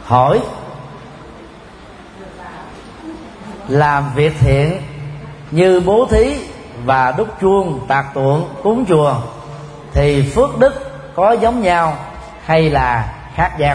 Hỏi: làm việc thiện như bố thí và đúc chuông, tạc tượng, cúng chùa thì phước đức có giống nhau hay là khác nhau?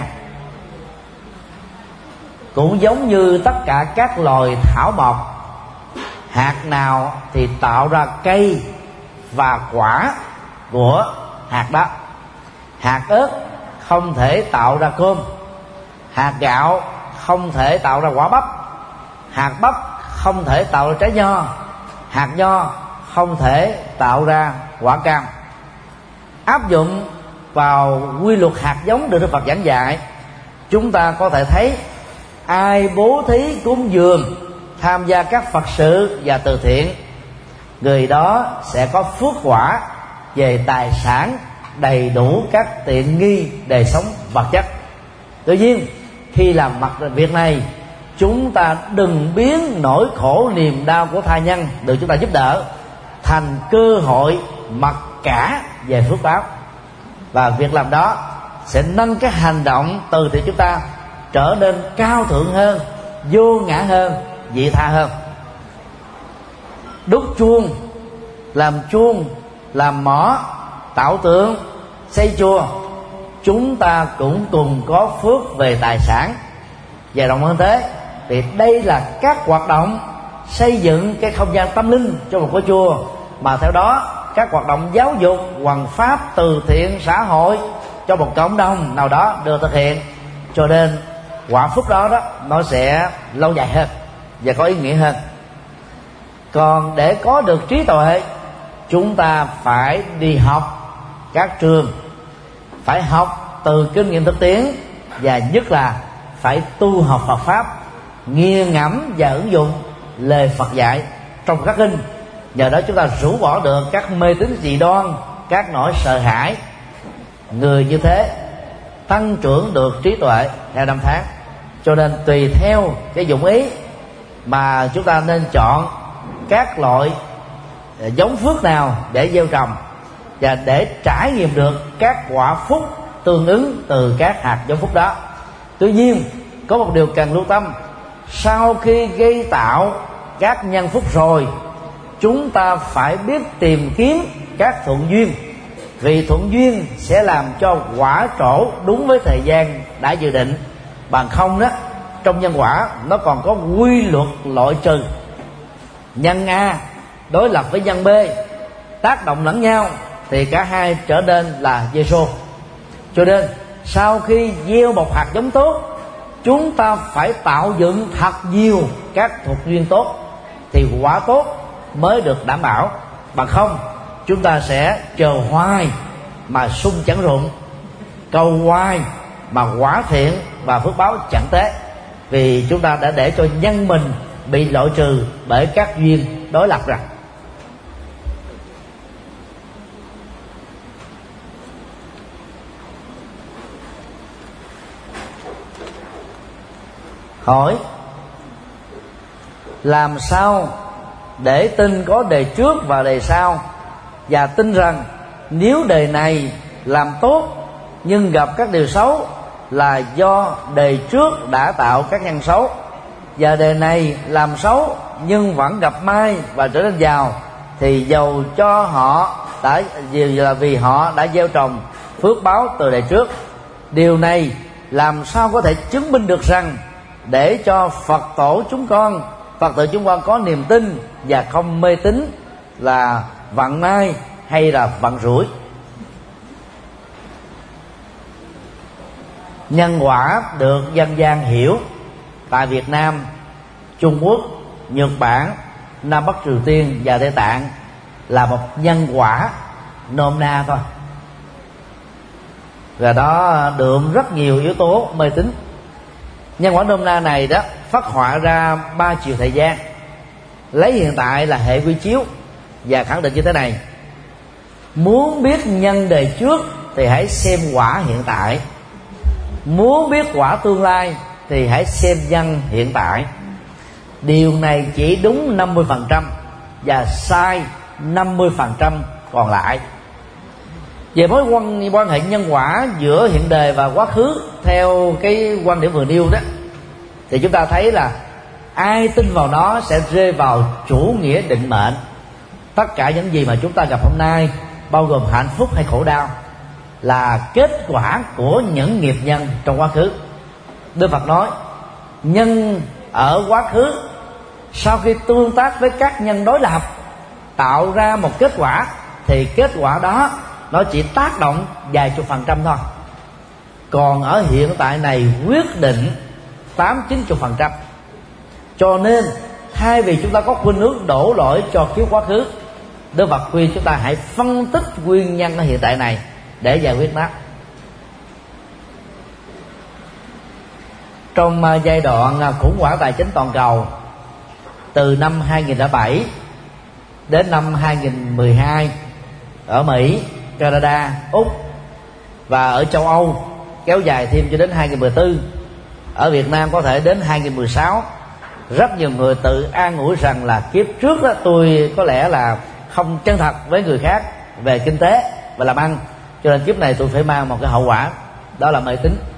Cũng giống như tất cả các loài thảo mộc, hạt nào thì tạo ra cây và quả của hạt đó. Hạt ớt không thể tạo ra cơm, hạt gạo không thể tạo ra quả bắp, hạt bắp không thể tạo ra trái nho, hạt nho không thể tạo ra quả cam. Áp dụng vào quy luật hạt giống được Đức Phật giảng dạy, chúng ta có thể thấy ai bố thí cúng dường, tham gia các Phật sự và từ thiện, người đó sẽ có phước quả về tài sản, đầy đủ các tiện nghi đời sống vật chất. Tuy nhiên, khi làm mặt việc này, chúng ta đừng biến nỗi khổ niềm đau của tha nhân được chúng ta giúp đỡ thành cơ hội mặc cả về phước báo, và việc làm đó sẽ nâng cái hành động từ thiện chúng ta trở nên cao thượng hơn, vô ngã hơn, vị tha hơn. Đúc chuông, làm mỏ, tạo tượng, xây chùa, chúng ta cũng cùng có phước về tài sản. Và rộng hơn thế, thì đây là các hoạt động xây dựng cái không gian tâm linh cho một ngôi chùa, mà theo đó các hoạt động giáo dục, hoằng pháp, từ thiện, xã hội cho một cộng đồng nào đó được thực hiện. Cho nên quả phúc đó nó sẽ lâu dài hơn và có ý nghĩa hơn. Còn để có được trí tuệ, chúng ta phải đi học các trường, phải học từ kinh nghiệm thực tiễn, và nhất là phải tu học Phật pháp, nghiền ngẫm và ứng dụng lời Phật dạy trong các kinh. Nhờ đó chúng ta rũ bỏ được các mê tín dị đoan, các nỗi sợ hãi. Người như thế tăng trưởng được trí tuệ theo năm tháng. Cho nên tùy theo cái dụng ý mà chúng ta nên chọn các loại giống phước nào để gieo trồng, và để trải nghiệm được các quả phúc tương ứng từ các hạt giống phúc đó. Tuy nhiên, có một điều cần lưu tâm: sau khi gây tạo các nhân phúc rồi, chúng ta phải biết tìm kiếm các thuận duyên, vì thuận duyên sẽ làm cho quả trổ đúng với thời gian đã dự định. Bằng không đó, trong nhân quả nó còn có quy luật loại trừ. Nhân A đối lập với nhân B, tác động lẫn nhau thì cả hai trở nên là Giê-xô. Cho nên sau khi gieo một hạt giống tốt, chúng ta phải tạo dựng thật nhiều các thuộc duyên tốt thì quả tốt mới được đảm bảo. Bằng không, chúng ta sẽ chờ hoài mà sung chẳng rụng, cầu hoài mà quả thiện và phước báo chẳng tế, vì chúng ta đã để cho nhân mình bị loại trừ bởi các duyên đối lập rằng. Hỏi: làm sao để tin có đề trước và đề sau, và tin rằng nếu đề này làm tốt nhưng gặp các điều xấu là do đề trước đã tạo các nhân xấu, và đề này làm xấu nhưng vẫn gặp may và trở nên giàu, thì dầu cho họ đã là vì họ đã gieo trồng phước báo từ đề trước. Điều này làm sao có thể chứng minh được rằng để cho Phật tử chúng con có niềm tin và không mê tín là vận may hay là vận rủi? Nhân quả được dân gian hiểu tại Việt Nam, Trung Quốc, Nhật Bản, Nam Bắc Triều Tiên và Tây Tạng là một nhân quả nôm na thôi, và đó đượm rất nhiều yếu tố mê tín. Nhân quả nôm na này đó phát họa ra 3 chiều thời gian, lấy hiện tại là hệ quy chiếu, và khẳng định như thế này: muốn biết nhân đề trước thì hãy xem quả hiện tại, muốn biết quả tương lai thì hãy xem nhân hiện tại. Điều này chỉ đúng 50% và sai 50% còn lại. Về mối quan hệ nhân quả giữa hiện đời và quá khứ theo cái quan điểm vừa nêu đó, thì chúng ta thấy là ai tin vào nó sẽ rơi vào chủ nghĩa định mệnh. Tất cả những gì mà chúng ta gặp hôm nay, bao gồm hạnh phúc hay khổ đau, là kết quả của những nghiệp nhân trong quá khứ. Đức Phật nói nhân ở quá khứ sau khi tương tác với các nhân đối lập tạo ra một kết quả, thì kết quả đó nó chỉ tác động vài chục % thôi. Còn ở hiện tại này quyết định 80-90%. Cho nên thay vì chúng ta có khuynh hướng đổ lỗi cho kiếp quá khứ, Đức Phật khuyên chúng ta hãy phân tích nguyên nhân ở hiện tại này để giải quyết nó. Trong giai đoạn khủng hoảng tài chính toàn cầu từ năm 2007 đến năm 2012 ở Mỹ, Canada, Úc và ở châu Âu, kéo dài thêm cho đến 2014, ở Việt Nam có thể đến 2016, rất nhiều người tự an ủi rằng là kiếp trước đó tôi có lẽ là không chân thật với người khác về kinh tế và làm ăn, cho nên kiếp này tôi phải mang một cái hậu quả, đó là mê tín.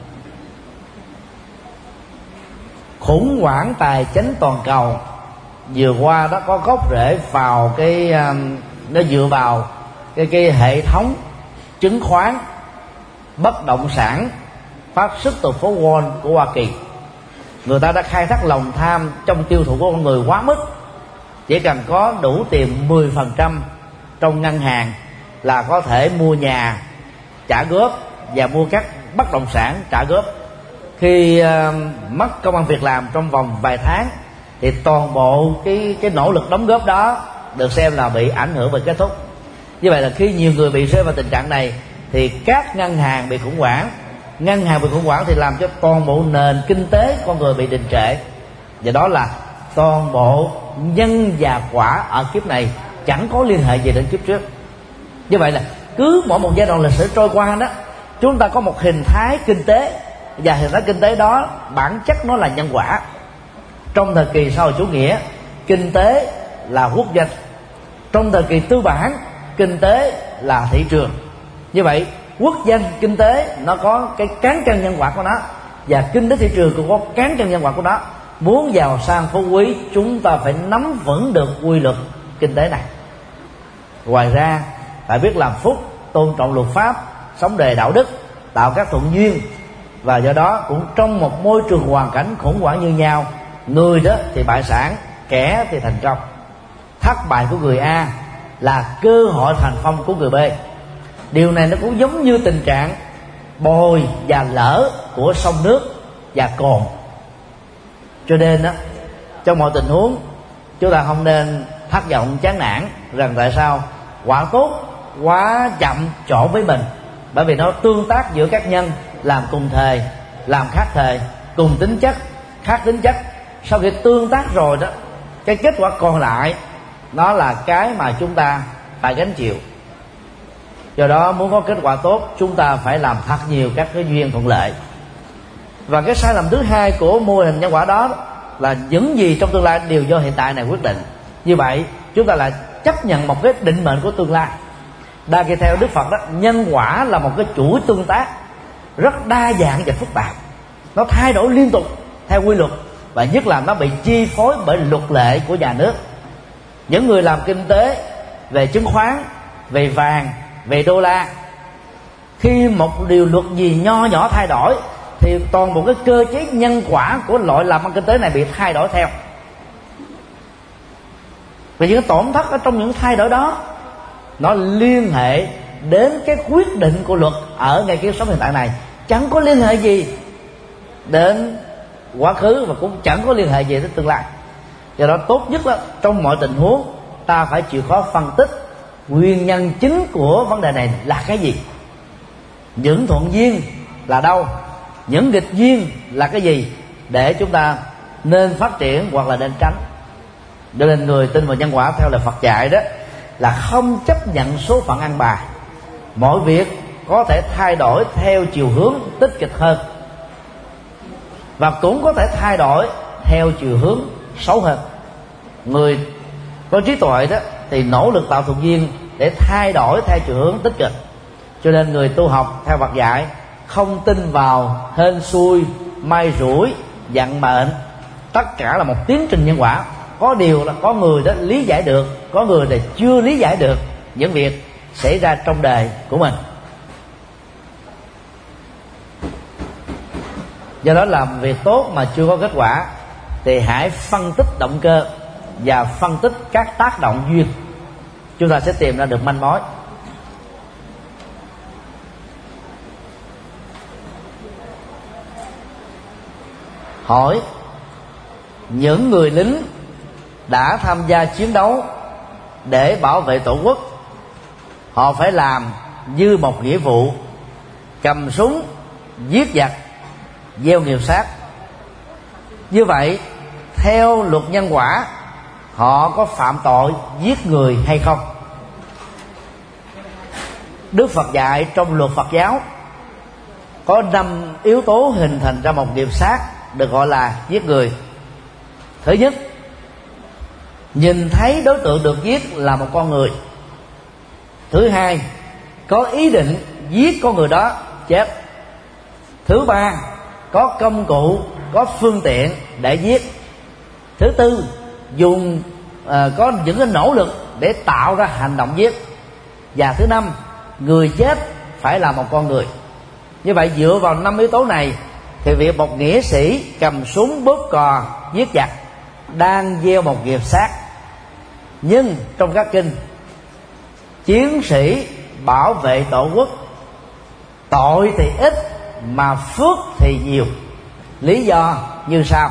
Khủng hoảng tài chính toàn cầu vừa qua đó có gốc rễ vào cái nó dựa vào cái hệ thống chứng khoán, bất động sản phát xuất từ phố Wall của Hoa Kỳ. Người ta đã khai thác lòng tham trong tiêu thụ của con người quá mức. Chỉ cần có đủ tiền 10% trong ngân hàng là có thể mua nhà trả góp và mua các bất động sản trả góp. Khi mất công ăn việc làm trong vòng vài tháng thì toàn bộ cái nỗ lực đóng góp đó được xem là bị ảnh hưởng và kết thúc. Như vậy là khi nhiều người bị rơi vào tình trạng này thì các ngân hàng bị khủng hoảng. Ngân hàng bị khủng hoảng thì làm cho toàn bộ nền kinh tế con người bị đình trệ. Và đó là toàn bộ nhân và quả ở kiếp này chẳng có liên hệ gì đến kiếp trước. Như vậy là cứ mỗi một giai đoạn lịch sử trôi qua đó, chúng ta có một hình thái kinh tế, và hình thái kinh tế đó bản chất nó là nhân quả. Trong thời kỳ xã hội chủ nghĩa, kinh tế là quốc doanh. Trong thời kỳ tư bản, kinh tế là thị trường. Như vậy quốc doanh kinh tế nó có cái cán cân nhân quả của nó, và kinh tế thị trường cũng có cán cân nhân quả của nó. Muốn giàu sang phú quý, chúng ta phải nắm vững được quy luật kinh tế này. Ngoài ra phải biết làm phúc, tôn trọng luật pháp, sống đề đạo đức, tạo các thuận duyên. Và do đó cũng trong một môi trường hoàn cảnh khủng hoảng như nhau, người đó thì bại sản, kẻ thì thành công. Thất bại của người A là cơ hội thành công của người B. Điều này nó cũng giống như tình trạng bồi và lỡ của sông nước và cồn. Cho nên đó, trong mọi tình huống chúng ta không nên thất vọng chán nản rằng tại sao quả tốt quá chậm trổ với mình, bởi vì nó tương tác giữa các nhân làm cùng thời, làm khác thời, cùng tính chất, khác tính chất. Sau khi tương tác rồi đó, cái kết quả còn lại nó là cái mà chúng ta phải gánh chịu. Do đó muốn có kết quả tốt, chúng ta phải làm thật nhiều các cái duyên thuận lợi. Và cái sai lầm thứ hai của mô hình nhân quả đó là những gì trong tương lai đều do hiện tại này quyết định. Như vậy chúng ta lại chấp nhận một cái định mệnh của tương lai. Đa kỳ theo Đức Phật đó, nhân quả là một cái chuỗi tương tác rất đa dạng và phức tạp. Nó thay đổi liên tục theo quy luật, và nhất là nó bị chi phối bởi luật lệ của nhà nước. Những người làm kinh tế về chứng khoán, về vàng, về đô la, khi một điều luật gì nho nhỏ thay đổi thì toàn bộ cái cơ chế nhân quả của loại làm ăn kinh tế này bị thay đổi theo. Và những tổn thất ở trong những thay đổi đó nó liên hệ đến cái quyết định của luật ở ngay kiếp sống hiện tại này, chẳng có liên hệ gì đến quá khứ và cũng chẳng có liên hệ gì đến tương lai. Do đó tốt nhất là trong mọi tình huống ta phải chịu khó phân tích nguyên nhân chính của vấn đề này là cái gì, những thuận duyên là đâu, những nghịch duyên là cái gì, để chúng ta nên phát triển hoặc là nên tránh. Cho nên người tin vào nhân quả theo lời Phật dạy đó là không chấp nhận số phận ăn bài. Mọi việc có thể thay đổi theo chiều hướng tích cực hơn, và cũng có thể thay đổi theo chiều hướng xấu hơn. Người có trí tuệ đó thì nỗ lực tạo thuận duyên để thay đổi theo chiều hướng tích cực. Cho nên người tu học theo Phật dạy không tin vào hên xui, may rủi, vận mệnh. Tất cả là một tiến trình nhân quả. Có điều là có người đó lý giải được, có người thì chưa lý giải được những việc xảy ra trong đời của mình. Do đó làm việc tốt mà chưa có kết quả thì hãy phân tích động cơ và phân tích các tác động duyên, chúng ta sẽ tìm ra được manh mối. Hỏi: những người lính đã tham gia chiến đấu để bảo vệ tổ quốc, họ phải làm như một nghĩa vụ, cầm súng giết giặc, gieo nghiệp sát. Như vậy theo luật nhân quả, họ có phạm tội giết người hay không? Đức Phật dạy trong luật Phật giáo có 5 yếu tố hình thành ra một nghiệp sát được gọi là giết người. Thứ nhất, nhìn thấy đối tượng được giết là một con người. Thứ hai, có ý định giết con người đó, chết. Thứ ba, có công cụ, có phương tiện để giết. Thứ tư, có những cái nỗ lực để tạo ra hành động giết. Và thứ năm, người chết phải là một con người. Như vậy dựa vào 5 yếu tố này thì việc một nghĩa sĩ cầm súng bóp cò giết giặc đang gieo một nghiệp sát. Nhưng trong các kinh, chiến sĩ bảo vệ tổ quốc tội thì ít mà phước thì nhiều. Lý do như sau: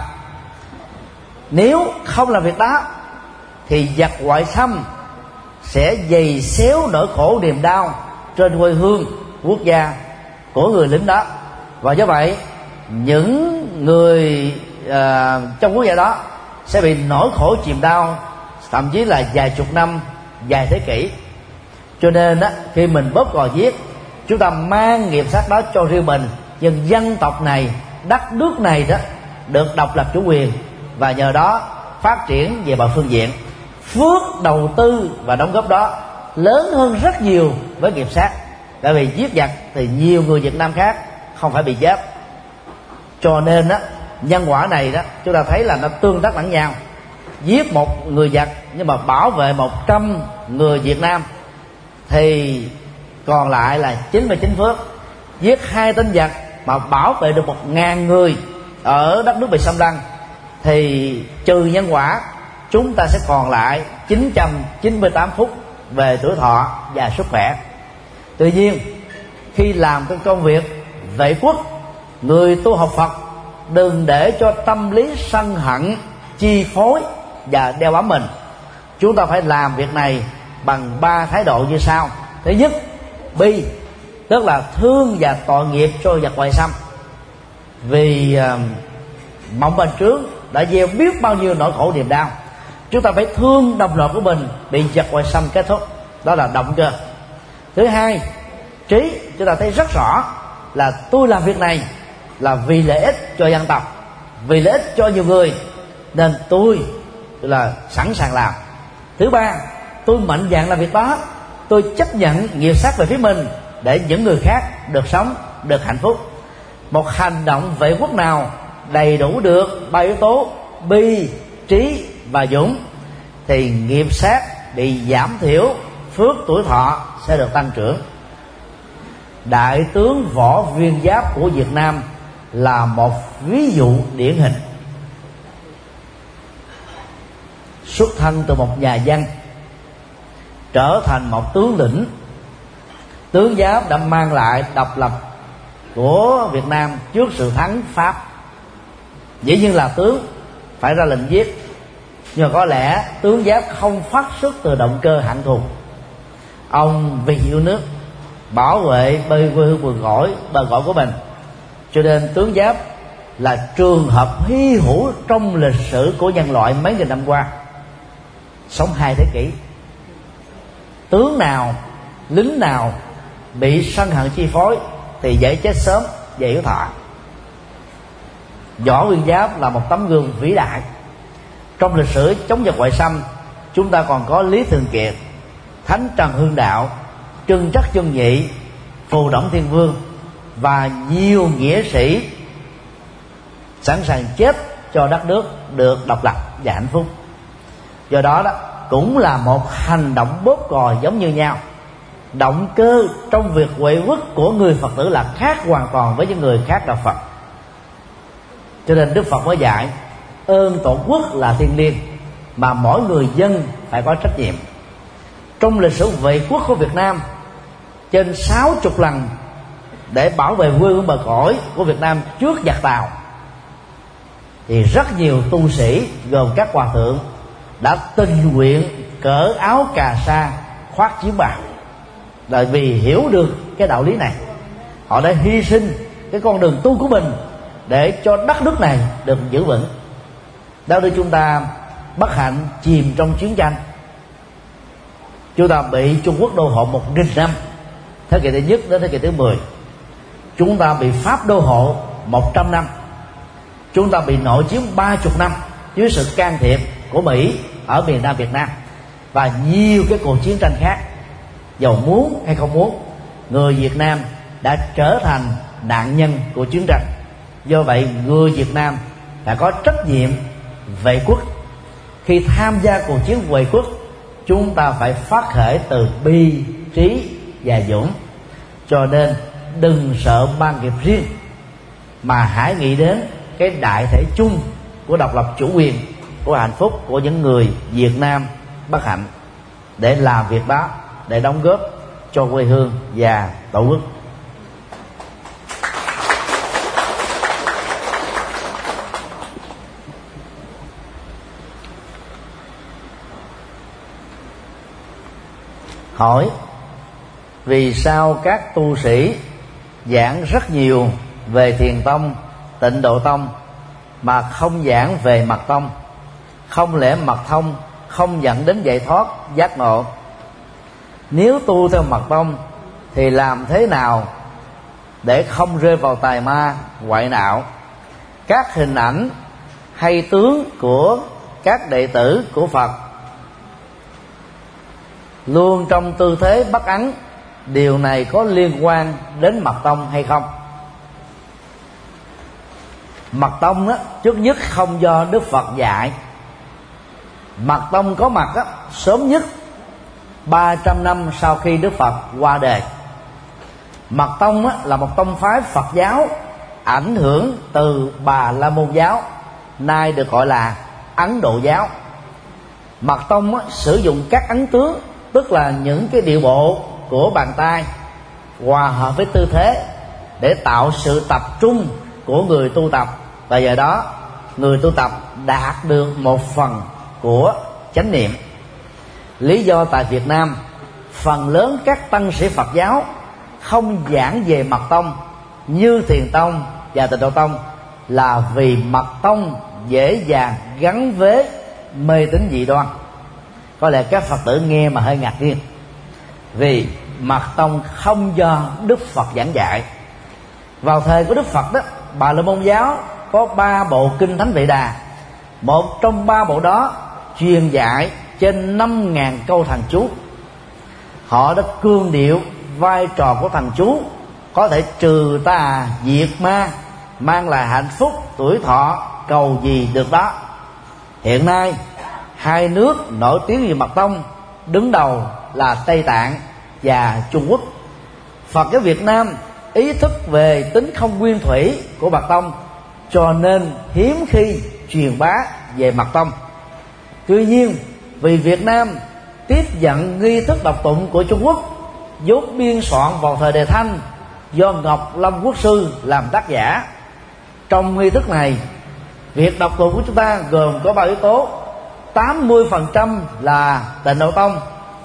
nếu không làm việc đó thì giặc ngoại xâm sẽ giày xéo nỗi khổ niềm đau trên quê hương, quốc gia của người lính đó. Và do vậy những người trong quốc gia đó sẽ bị nỗi khổ chìm đau, thậm chí là vài chục năm, vài thế kỷ. Cho nên khi mình bóp cò giết, chúng ta mang nghiệp sát đó cho riêng mình, nhưng dân tộc này, đất nước này đó được độc lập chủ quyền, và nhờ đó phát triển về mọi phương diện. Phước đầu tư và đóng góp đó lớn hơn rất nhiều với nghiệp sát. Tại vì giết giặc thì nhiều người Việt Nam khác không phải bị chết. Cho nên nhân quả này đó chúng ta thấy là nó tương tác lẫn nhau. Giết một người giặc nhưng mà bảo vệ 100 người Việt Nam thì còn lại là 99 phước. Giết 2 tên giặc mà bảo vệ được 1000 người ở đất nước bị xâm lăng thì trừ nhân quả, chúng ta sẽ còn lại 998 phút về tuổi thọ và sức khỏe. Tuy nhiên khi làm cái công việc vệ quốc, người tu học Phật đừng để cho tâm lý sân hận chi phối và đeo bám mình. Chúng ta phải làm việc này bằng 3 thái độ như sau. Thứ nhất, bi, tức là thương và tội nghiệp cho giặc ngoại xâm. Vì mộng bành trướng đã gieo biết bao nhiêu nỗi khổ niềm đau, chúng ta phải thương đồng loại của mình bị giặc ngoại xâm kết thúc. Đó là động cơ. Thứ hai, trí, chúng ta thấy rất rõ là tôi làm việc này là vì lợi ích cho dân tộc, vì lợi ích cho nhiều người, nên tôi là sẵn sàng làm. Thứ ba, tôi mạnh dạn làm việc đó, tôi chấp nhận nghiệp sát về phía mình để những người khác được sống, được hạnh phúc. Một hành động vệ quốc nào đầy đủ được 3 yếu tố bi, trí và dũng thì nghiệp sát bị giảm thiểu, phước tuổi thọ sẽ được tăng trưởng. Đại tướng Võ Nguyên Giáp của Việt Nam là một ví dụ điển hình. Xuất thân từ một nhà văn, trở thành một tướng lĩnh. Tướng Giáp đã mang lại độc lập của Việt Nam trước sự thắng Pháp. Dĩ nhiên là tướng phải ra lệnh giết, nhưng có lẽ tướng Giáp không phát xuất từ động cơ hận thù. Ông vì yêu nước, bảo vệ quê hương bờ cõi của mình. Cho nên tướng Giáp là trường hợp hy hữu trong lịch sử của nhân loại mấy nghìn năm qua, sống 2 thế kỷ. Tướng nào, lính nào bị sân hận chi phối thì dễ chết sớm, dễ yếu thọ. Võ Nguyên Giáp là một tấm gương vĩ đại. Trong lịch sử chống giặc ngoại xâm, chúng ta còn có Lý Thường Kiệt, Thánh Trần Hưng Đạo, Trưng Trắc Chân Nhị, Phù Đổng Thiên Vương và nhiều nghĩa sĩ sẵn sàng chết cho đất nước được độc lập và hạnh phúc. Do đó cũng là một hành động bóp cò giống như nhau. Động cơ trong việc huệ quốc của người Phật tử là khác hoàn toàn với những người khác đạo Phật. Cho nên Đức Phật mới dạy ơn tổ quốc là thiêng liêng mà mỗi người dân phải có trách nhiệm. Trong lịch sử vệ quốc của Việt Nam, trên 60 lần để bảo vệ quê hương bờ cõi của Việt Nam trước giặc Tàu, thì rất nhiều tu sĩ gồm các hòa thượng đã tình nguyện cởi áo cà sa khoác chiến bào, là vì hiểu được cái đạo lý này. Họ đã hy sinh cái con đường tu của mình để cho đất nước này được giữ vững. Đó đưa chúng ta bất hạnh chìm trong chiến tranh. Chúng ta bị Trung Quốc đô hộ 1000 năm, thế kỷ thứ nhất đến thế kỷ thứ 10. Chúng ta bị Pháp đô hộ 100 năm. Chúng ta bị nội chiến 30 năm dưới sự can thiệp của Mỹ ở miền Nam Việt Nam, và nhiều cái cuộc chiến tranh khác. Dầu muốn hay không muốn, người Việt Nam đã trở thành nạn nhân của chiến tranh. Do vậy người Việt Nam phải có trách nhiệm vệ quốc. Khi tham gia cuộc chiến vệ quốc, chúng ta phải phát khởi từ bi, trí và dũng. Cho nên đừng sợ mang nghiệp riêng, mà hãy nghĩ đến cái đại thể chung của độc lập chủ quyền, của hạnh phúc của những người Việt Nam bất hạnh, để làm việc đó, để đóng góp cho quê hương và tổ quốc. Hỏi: vì sao các tu sĩ giảng rất nhiều về Thiền Tông, Tịnh Độ Tông mà không giảng về Mật Tông? Không lẽ Mật Tông không dẫn đến giải thoát, giác ngộ? Nếu tu theo Mật Tông thì làm thế nào để không rơi vào tài ma, ngoại đạo? Các hình ảnh hay tướng của các đệ tử của Phật luôn trong tư thế bất ấn, điều này có liên quan đến Mật Tông hay không? Mật Tông trước nhất không do Đức Phật dạy. Mật Tông có mặt sớm nhất 300 năm sau khi Đức Phật qua đời. Mật Tông là một tông phái Phật giáo ảnh hưởng từ Bà La Môn giáo, nay được gọi là Ấn Độ giáo. Mật Tông sử dụng các ấn tướng, tức là những cái điệu bộ của bàn tay hòa hợp với tư thế để tạo sự tập trung của người tu tập, và do đó người tu tập đạt được một phần của chánh niệm. Lý do tại Việt Nam phần lớn các tăng sĩ Phật giáo không giảng về Mật Tông như Thiền Tông và Tịnh Độ Tông là vì Mật Tông dễ dàng gắn với mê tín dị đoan. Có lẽ các Phật tử nghe mà hơi ngạc nhiên, vì Mật Tông không do Đức Phật giảng dạy. Vào thời của Đức Phật đó, Bà La Môn giáo có 3 bộ kinh Thánh Vệ Đà. Một trong 3 bộ đó truyền dạy trên 5.000 câu thần chú. Họ đã cương điệu vai trò của thần chú có thể trừ tà diệt ma, mang lại hạnh phúc tuổi thọ, cầu gì được đó. Hiện nay 2 nước nổi tiếng về Mật Tông, đứng đầu là Tây Tạng và Trung Quốc. Phật giáo Việt Nam ý thức về tính không nguyên thủy của Mật Tông, cho nên hiếm khi truyền bá về Mật Tông. Tuy nhiên vì Việt Nam tiếp nhận nghi thức đọc tụng của Trung Quốc vốn biên soạn vào thời Đề Thanh do Ngọc Lâm Quốc sư làm tác giả, trong nghi thức này việc đọc tụng của chúng ta gồm có 3 yếu tố: 80% là Tịnh Độ Tông,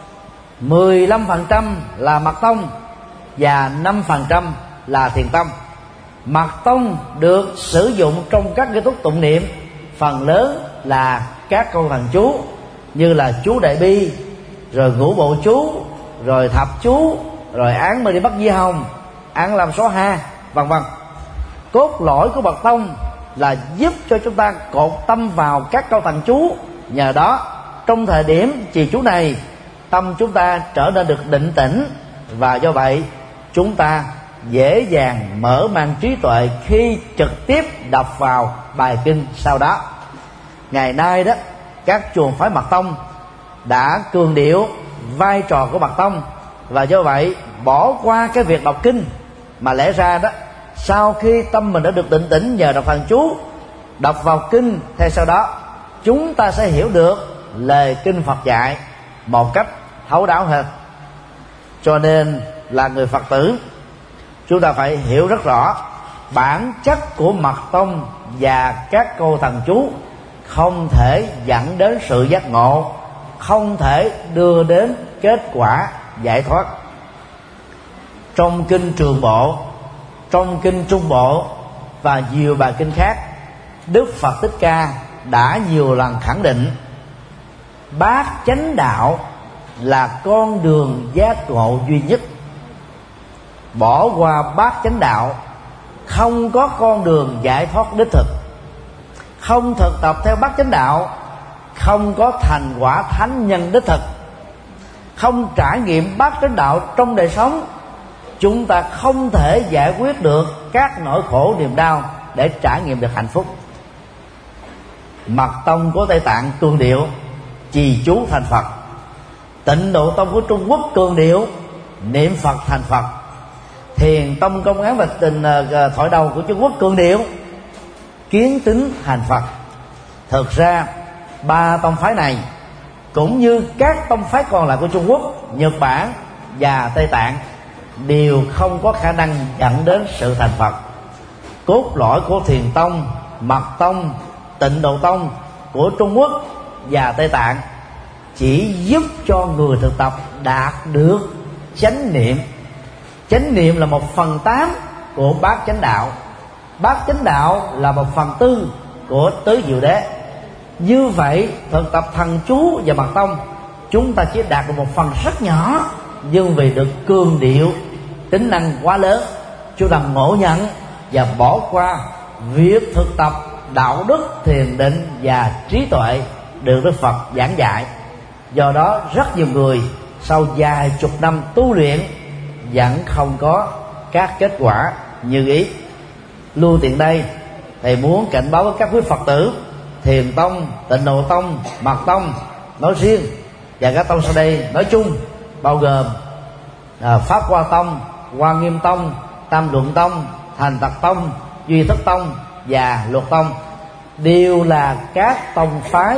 15% là Mật Tông và 5% là Thiền Tông. Mật Tông được sử dụng trong các nghi thức tụng niệm phần lớn là các câu thần chú, như là chú Đại Bi, rồi ngũ bộ chú, rồi thập chú, rồi án Mê Đi Bắc Di Hồng, án Làm Số Ha, vân vân. Cốt lõi của Mật Tông là giúp cho chúng ta cột tâm vào các câu thần chú. Nhờ đó trong thời điểm trì chú này, tâm chúng ta trở nên được định tĩnh, và do vậy chúng ta dễ dàng mở mang trí tuệ khi trực tiếp đọc vào bài kinh sau đó. Ngày nay đó, các chùa phái Mật Tông đã cường điệu vai trò của Mật Tông, và do vậy bỏ qua cái việc đọc kinh, mà lẽ ra đó, sau khi tâm mình đã được định tĩnh nhờ đọc thần chú, đọc vào kinh, theo sau đó chúng ta sẽ hiểu được lời kinh Phật dạy một cách thấu đáo hơn. Cho nên là người Phật tử, chúng ta phải hiểu rất rõ bản chất của Mật Tông và các câu thần chú không thể dẫn đến sự giác ngộ, không thể đưa đến kết quả giải thoát. Trong kinh Trường Bộ, trong kinh Trung Bộ và nhiều bài kinh khác, Đức Phật Thích Ca đã nhiều lần khẳng định bát chánh đạo là con đường giác ngộ duy nhất. Bỏ qua bát chánh đạo, không có con đường giải thoát đích thực. Không thực tập theo bát chánh đạo, không có thành quả thánh nhân đích thực. Không trải nghiệm bát chánh đạo trong đời sống, chúng ta không thể giải quyết được các nỗi khổ niềm đau để trải nghiệm được hạnh phúc. Mật Tông của Tây Tạng cường điệu trì chú thành Phật. Tịnh Độ Tông của Trung Quốc cường điệu niệm Phật thành Phật. Thiền Tông Công án và Thoại Đầu của Trung Quốc cường điệu kiến tính thành Phật. Thực ra ba tông phái này cũng như các tông phái còn lại của Trung Quốc, Nhật Bản và Tây Tạng đều không có khả năng dẫn đến sự thành Phật. Cốt lõi của Thiền Tông, Mật Tông, Tịnh Độ Tông của Trung Quốc và Tây Tạng chỉ giúp cho người thực tập đạt được chánh niệm. Chánh niệm là 1/8 của bát chánh đạo. Bát chánh đạo là 1/4 của tứ diệu đế. Như vậy thực tập thần chú và Mật Tông, chúng ta chỉ đạt được một phần rất nhỏ, nhưng vì được cường điệu tính năng quá lớn, chúng ta ngộ nhận và bỏ qua việc thực tập đạo đức, thiền định và trí tuệ được Đức Phật giảng dạy. Do đó rất nhiều người sau vài chục năm tu luyện vẫn không có các kết quả như ý. Lưu tiện đây, thầy muốn cảnh báo với các quý Phật tử Thiền Tông, Tịnh Độ Tông, Mật Tông nói riêng và các tông sau đây nói chung, bao gồm Pháp Hoa Tông, Hoa Nghiêm Tông, Tam Luận Tông, Thành Thật Tông, Duy Thức Tông và Luật Tông, đều là các tông phái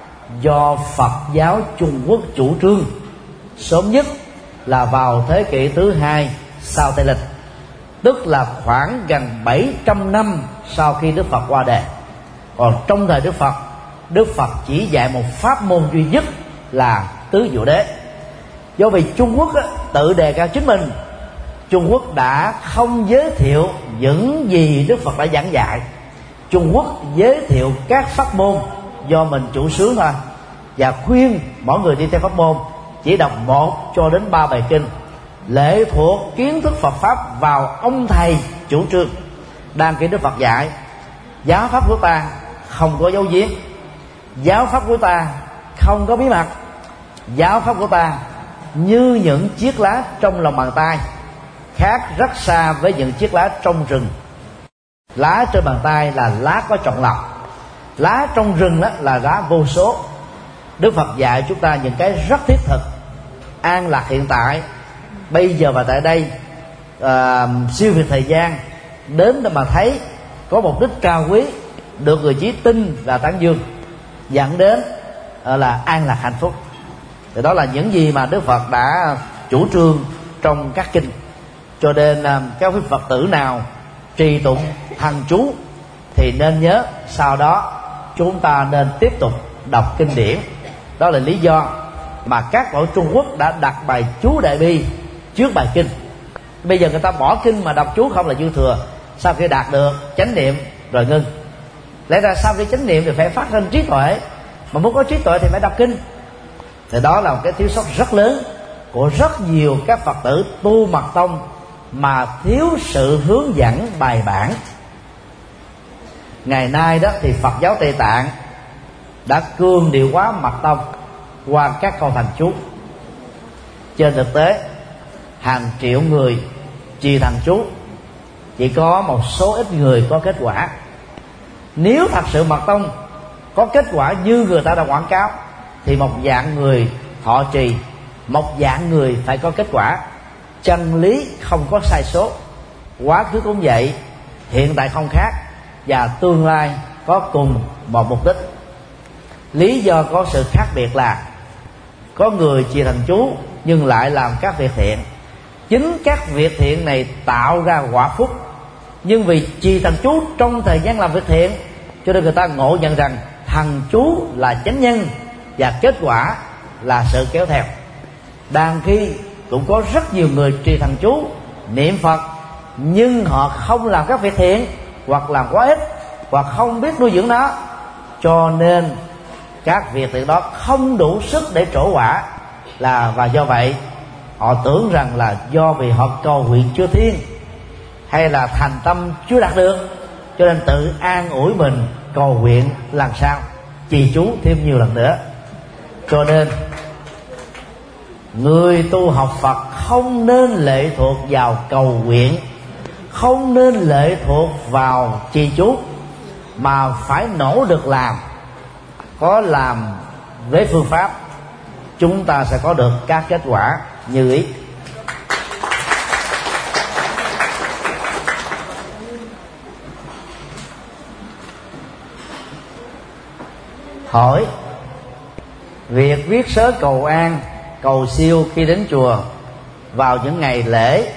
do Phật giáo Trung Quốc chủ trương, sớm nhất là vào thế kỷ thứ 2 sau Tây Lịch, tức là khoảng gần 700 năm sau khi Đức Phật qua đời. Còn trong thời Đức Phật chỉ dạy một pháp môn duy nhất là tứ diệu đế. Do vì Trung Quốc tự đề cao chính mình, Trung Quốc đã không giới thiệu những gì Đức Phật đã giảng dạy. Trung Quốc giới thiệu các pháp môn do mình chủ xướng thôi, và khuyên mọi người đi theo pháp môn chỉ đọc 1 cho đến 3 bài kinh, lệ thuộc kiến thức Phật pháp vào ông thầy chủ trương. Đang khi Đức Phật dạy, giáo pháp của ta không có dấu giếm, giáo pháp của ta không có bí mật, giáo pháp của ta như những chiếc lá trong lòng bàn tay, khác rất xa với những chiếc lá trong rừng. Lá trên bàn tay là lá có chọn lọc, lá trong rừng đó là lá vô số. Đức Phật dạy chúng ta những cái rất thiết thực, an lạc hiện tại, bây giờ và tại đây, siêu việt thời gian, đến để mà thấy có mục đích cao quý, được người chí tin và tán dương, dẫn đến là an lạc hạnh phúc. Thì đó là những gì mà Đức Phật đã chủ trương trong các kinh. Cho nên các quý Phật tử nào trì tụng thần chú thì nên nhớ, sau đó chúng ta nên tiếp tục đọc kinh điển. Đó là lý do mà các cõi Trung Quốc đã đặt bài chú Đại Bi trước bài kinh. Bây giờ người ta bỏ kinh mà đọc chú không là dư thừa. Sau khi đạt được chánh niệm rồi ngưng. Lẽ ra sau khi chánh niệm thì phải phát sinh trí tuệ, mà muốn có trí tuệ thì phải đọc kinh. Thì đó là một cái thiếu sót rất lớn của rất nhiều các Phật tử tu Mật Tông, mà thiếu sự hướng dẫn bài bản. Ngày nay đó thì Phật giáo Tây Tạng đã cường điệu hóa Mật Tông qua các câu thần chú. Trên thực tế, hàng triệu người trì thần chú chỉ có một số ít người có kết quả. Nếu thật sự mật tông có kết quả như người ta đã quảng cáo thì một dạng người thọ trì, một dạng người phải có kết quả. Chân lý không có sai số, quá khứ cũng vậy, hiện tại không khác, và tương lai có cùng một mục đích. Lý do có sự khác biệt là có người trì thần chú nhưng lại làm các việc thiện. Chính các việc thiện này tạo ra quả phúc, nhưng vì trì thần chú trong thời gian làm việc thiện cho nên người ta ngộ nhận rằng thần chú là chánh nhân và kết quả là sự kéo theo. Đàn khi cũng có rất nhiều người trì thần chú, niệm Phật, nhưng họ không làm các việc thiện, hoặc làm quá ít, hoặc không biết nuôi dưỡng nó, cho nên các việc thiện đó không đủ sức để trổ quả. Và do vậy họ tưởng rằng là do vì họ cầu nguyện chưa thiên, hay là thành tâm chưa đạt được, cho nên tự an ủi mình cầu nguyện lần sau, trì chú thêm nhiều lần nữa. Cho nên người tu học Phật không nên lệ thuộc vào cầu nguyện, không nên lệ thuộc vào trì chú, mà phải nỗ lực làm. Có làm với phương pháp, chúng ta sẽ có được các kết quả như ý. Hỏi: việc viết sớ cầu an, cầu siêu khi đến chùa vào những ngày lễ,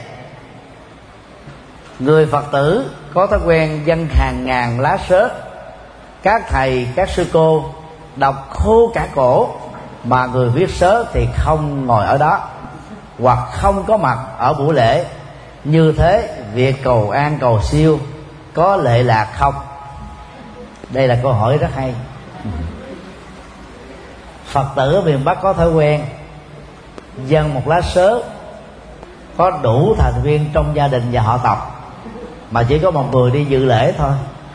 người Phật tử có thói quen dâng hàng ngàn lá sớ. Các thầy, các sư cô đọc khô cả cổ, mà người viết sớ thì không ngồi ở đó hoặc không có mặt ở buổi lễ. Như thế việc cầu an cầu siêu có lệ lạc không? Đây là câu hỏi rất hay. Phật tử ở miền Bắc có thói quen dâng một lá sớ có đủ thành viên trong gia đình và họ tộc, mà chỉ có một người đi dự lễ thôi.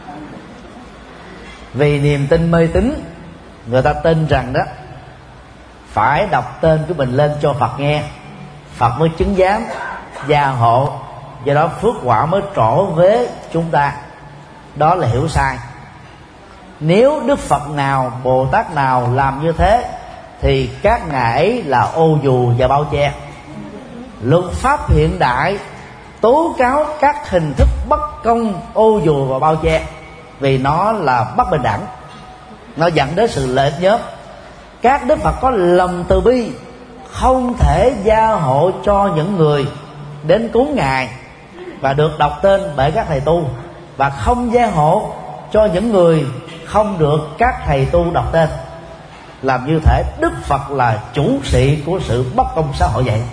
Vì niềm tin mê tín, người ta tin rằng đó phải đọc tên của mình lên cho Phật nghe, Phật mới chứng giám gia hộ, do đó phước quả mới trổ với chúng ta. Đó là hiểu sai. Nếu Đức Phật nào, Bồ Tát nào làm như thế thì các ngài ấy là ô dù và bao che. Luật pháp hiện đại tố cáo các hình thức bất công, ô dù và bao che, vì nó là bất bình đẳng, nó dẫn đến sự lợi ích nhóm. Các Đức Phật có lòng từ bi, không thể gia hộ cho những người đến cúng ngài và được đọc tên bởi các thầy tu, và không gia hộ cho những người không được các thầy tu đọc tên. Làm như thể Đức Phật là chủ sĩ của sự bất công xã hội vậy.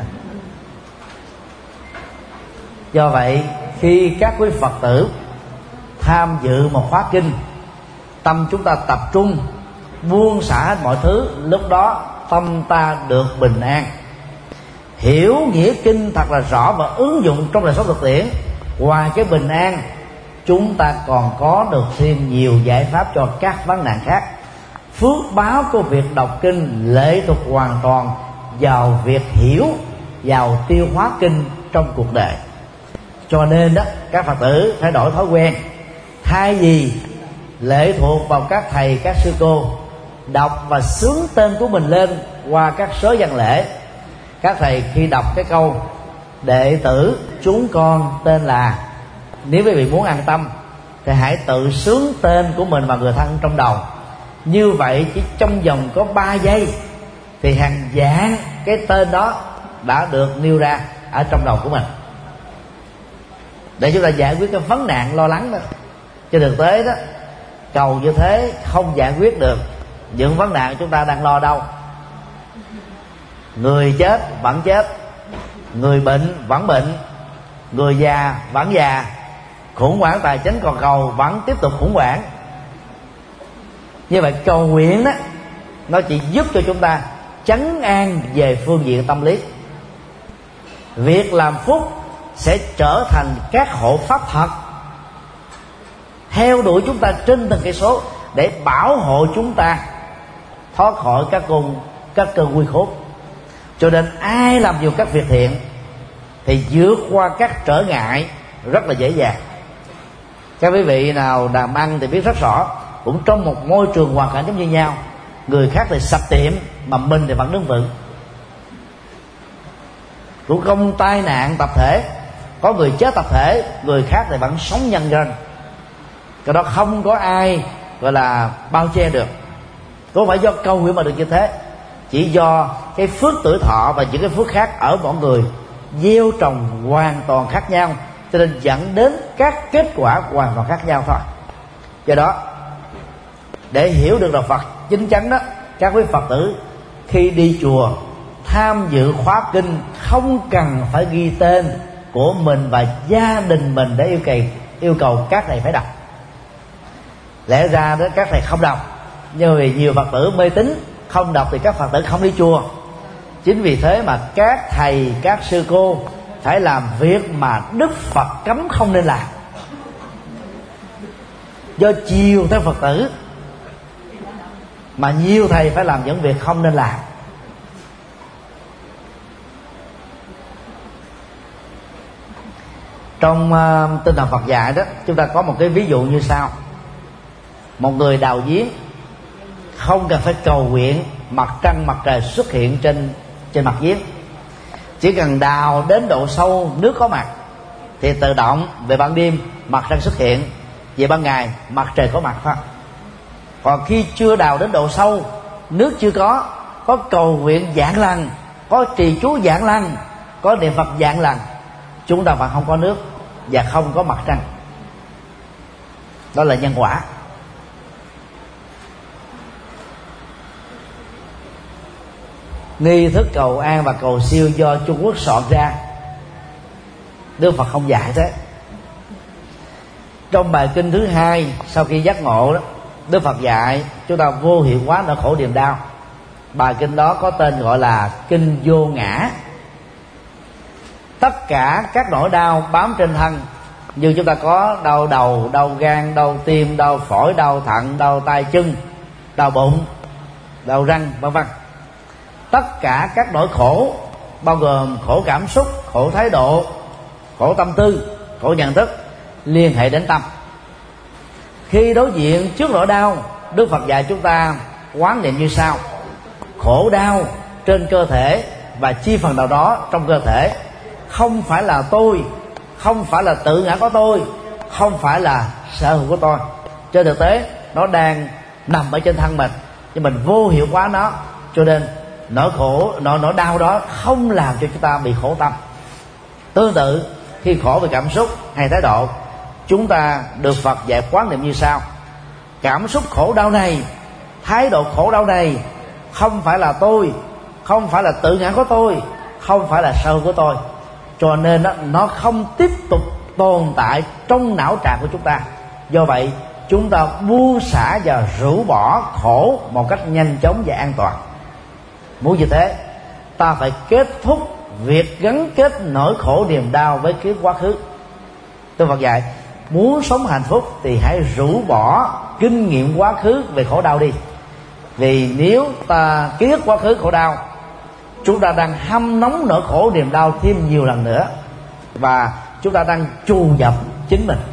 Do vậy khi các quý Phật tử tham dự một khóa kinh, tâm chúng ta tập trung, buông xả hết mọi thứ, lúc đó tâm ta được bình an. Hiểu nghĩa kinh thật là rõ và ứng dụng trong đời sống thực tiễn. Ngoài cái bình an, chúng ta còn có được thêm nhiều giải pháp cho các vấn nạn khác. Phước báo của việc đọc kinh lệ thuộc hoàn toàn vào việc hiểu, vào tiêu hóa kinh trong cuộc đời. Cho nên đó, các Phật tử phải đổi thói quen. Thay vì lệ thuộc vào các thầy, các sư cô, đọc và xướng tên của mình lên qua các sớ văn lễ. Các thầy khi đọc cái câu đệ tử chúng con tên là, nếu quý vị muốn an tâm thì hãy tự xướng tên của mình và người thân trong đầu. Như vậy chỉ trong vòng có 3 giây thì hàng vạn cái tên đó đã được nêu ra ở trong đầu của mình, để chúng ta giải quyết cái vấn nạn lo lắng đó. Trên thực tế đó, cầu như thế không giải quyết được những vấn nạn chúng ta đang lo đâu. Người chết vẫn chết, người bệnh vẫn bệnh, người già vẫn già, khủng hoảng tài chính còn cầu vẫn tiếp tục khủng hoảng. Như vậy cầu nguyện đó, nó chỉ giúp cho chúng ta trấn an về phương diện tâm lý. Việc làm phúc sẽ trở thành các hộ pháp thật, theo đuổi chúng ta trên từng cây số để bảo hộ chúng ta thoát khỏi các cơn nguy khốn. Cho nên ai làm nhiều các việc thiện thì vượt qua các trở ngại rất là dễ dàng. Các quý vị nào làm ăn thì biết rất rõ, cũng trong một môi trường hoàn cảnh giống như nhau, người khác thì sập tiệm mà mình thì vẫn đứng vững. Cũng không tai nạn tập thể, có người chết tập thể, người khác thì vẫn sống nhân dân. Cái đó không có ai gọi là bao che được. Không phải do câu nguyện mà được như thế, chỉ do cái phước tuổi thọ và những cái phước khác ở mọi người gieo trồng hoàn toàn khác nhau, cho nên dẫn đến các kết quả hoàn toàn khác nhau thôi. Do đó, để hiểu được đạo Phật chính chắn đó, các quý Phật tử khi đi chùa tham dự khóa kinh không cần phải ghi tên của mình và gia đình mình để yêu cầu các thầy phải đọc. Lẽ ra đó các thầy không đọc, nhưng vì nhiều Phật tử mê tín không đọc thì các Phật tử không đi chùa. Chính vì thế mà các thầy, các sư cô phải làm việc mà Đức Phật cấm không nên làm, do chiều theo Phật tử mà nhiều thầy phải làm những việc không nên làm. Trong tinh thần Phật dạy đó, chúng ta có một cái ví dụ như sau. Một người đào giếng không cần phải cầu nguyện mặt trăng mặt trời xuất hiện trên mặt giếng, chỉ cần đào đến độ sâu nước có mặt thì tự động về ban đêm mặt trăng xuất hiện, về ban ngày mặt trời có mặt thôi. Còn khi chưa đào đến độ sâu, nước chưa có cầu nguyện vạn lần, có trì chú vạn lần, có niệm Phật vạn lần, chúng ta vẫn không có nước và không có mặt trăng. Đó là nhân quả. Nghi thức cầu an và cầu siêu do Trung Quốc soạn ra, Đức Phật không dạy thế. Trong bài kinh thứ 2 sau khi giác ngộ đó, Đức Phật dạy chúng ta vô hiệu hóa nỗi khổ niềm đau. Bài kinh đó có tên gọi là kinh vô ngã. Tất cả các nỗi đau bám trên thân, như chúng ta có đau đầu, đau gan, đau tim, đau phổi, đau thận, đau tay chân, đau bụng, đau răng, vân vân. Tất cả các nỗi khổ, bao gồm khổ cảm xúc, khổ thái độ, khổ tâm tư, khổ nhận thức, liên hệ đến tâm. Khi đối diện trước nỗi đau, Đức Phật dạy chúng ta quán niệm như sau: khổ đau trên cơ thể và chi phần nào đó trong cơ thể không phải là tôi, không phải là tự ngã của tôi, không phải là sở hữu của tôi. Trên thực tế nó đang nằm ở trên thân mình, nhưng mình vô hiệu hóa nó, cho nên nỗi đau đó không làm cho chúng ta bị khổ tâm. Tương tự khi khổ về cảm xúc hay thái độ, chúng ta được Phật dạy quán niệm như sau: cảm xúc khổ đau này, thái độ khổ đau này không phải là tôi, không phải là tự ngã của tôi, không phải là sở hữu của tôi, cho nên nó không tiếp tục tồn tại trong não trạng của chúng ta. Do vậy chúng ta buông xả và rũ bỏ khổ một cách nhanh chóng và an toàn. Muốn như thế, ta phải kết thúc việc gắn kết nỗi khổ niềm đau với kiếp quá khứ. Tôi Phật dạy muốn sống hạnh phúc thì hãy rũ bỏ kinh nghiệm quá khứ về khổ đau đi. Vì nếu ta ký ức quá khứ khổ đau, chúng ta đang hâm nóng nỗi khổ niềm đau thêm nhiều lần nữa, và chúng ta đang trù dập chính mình.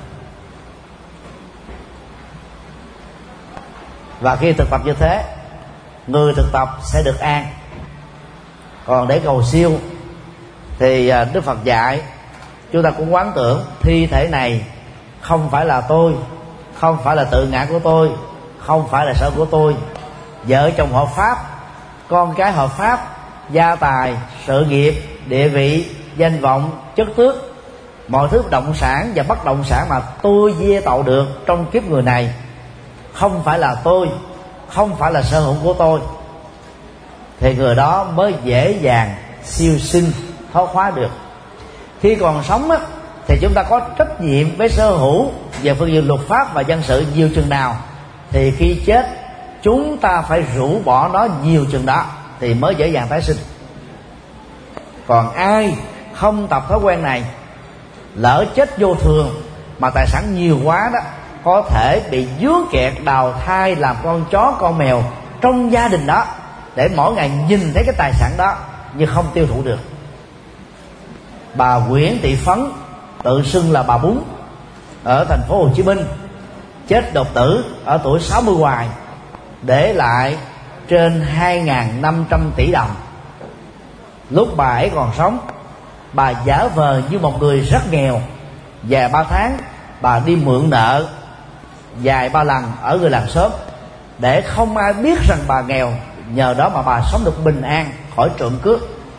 Và khi thực tập như thế, người thực tập sẽ được an. Còn để cầu siêu thì Đức Phật dạy chúng ta cũng quán tưởng thi thể này không phải là tôi, không phải là tự ngã của tôi, không phải là sở của tôi. Vợ chồng hợp pháp, con cái hợp pháp, gia tài, sự nghiệp, địa vị, danh vọng, chức tước, mọi thứ động sản và bất động sản mà tôi gieo tạo được trong kiếp người này không phải là tôi, không phải là sở hữu của tôi, thì người đó mới dễ dàng siêu sinh thoát hóa được. Khi còn sống á, thì chúng ta có trách nhiệm với sở hữu về phương diện luật pháp và dân sự nhiều chừng nào, thì khi chết chúng ta phải rũ bỏ nó nhiều chừng đó thì mới dễ dàng tái sinh. Còn ai không tập thói quen này, lỡ chết vô thường mà tài sản nhiều quá đó, có thể bị dướng kẹt đào thai làm con chó con mèo trong gia đình đó, để mỗi ngày nhìn thấy cái tài sản đó nhưng không tiêu thụ được. bà Nguyễn Thị Phấn, tự xưng là bà Bún, ở thành phố Hồ Chí Minh, chết đột tử ở tuổi 60 hoài, để lại trên 2.500 tỷ đồng. Lúc bà ấy còn sống, bà giả vờ như một người rất nghèo. Vài 3 tháng bà đi mượn nợ vài 3 lần ở người làng xóm, để không ai biết rằng bà nghèo. Nhờ đó mà bà sống được bình an, khỏi trộm cướp.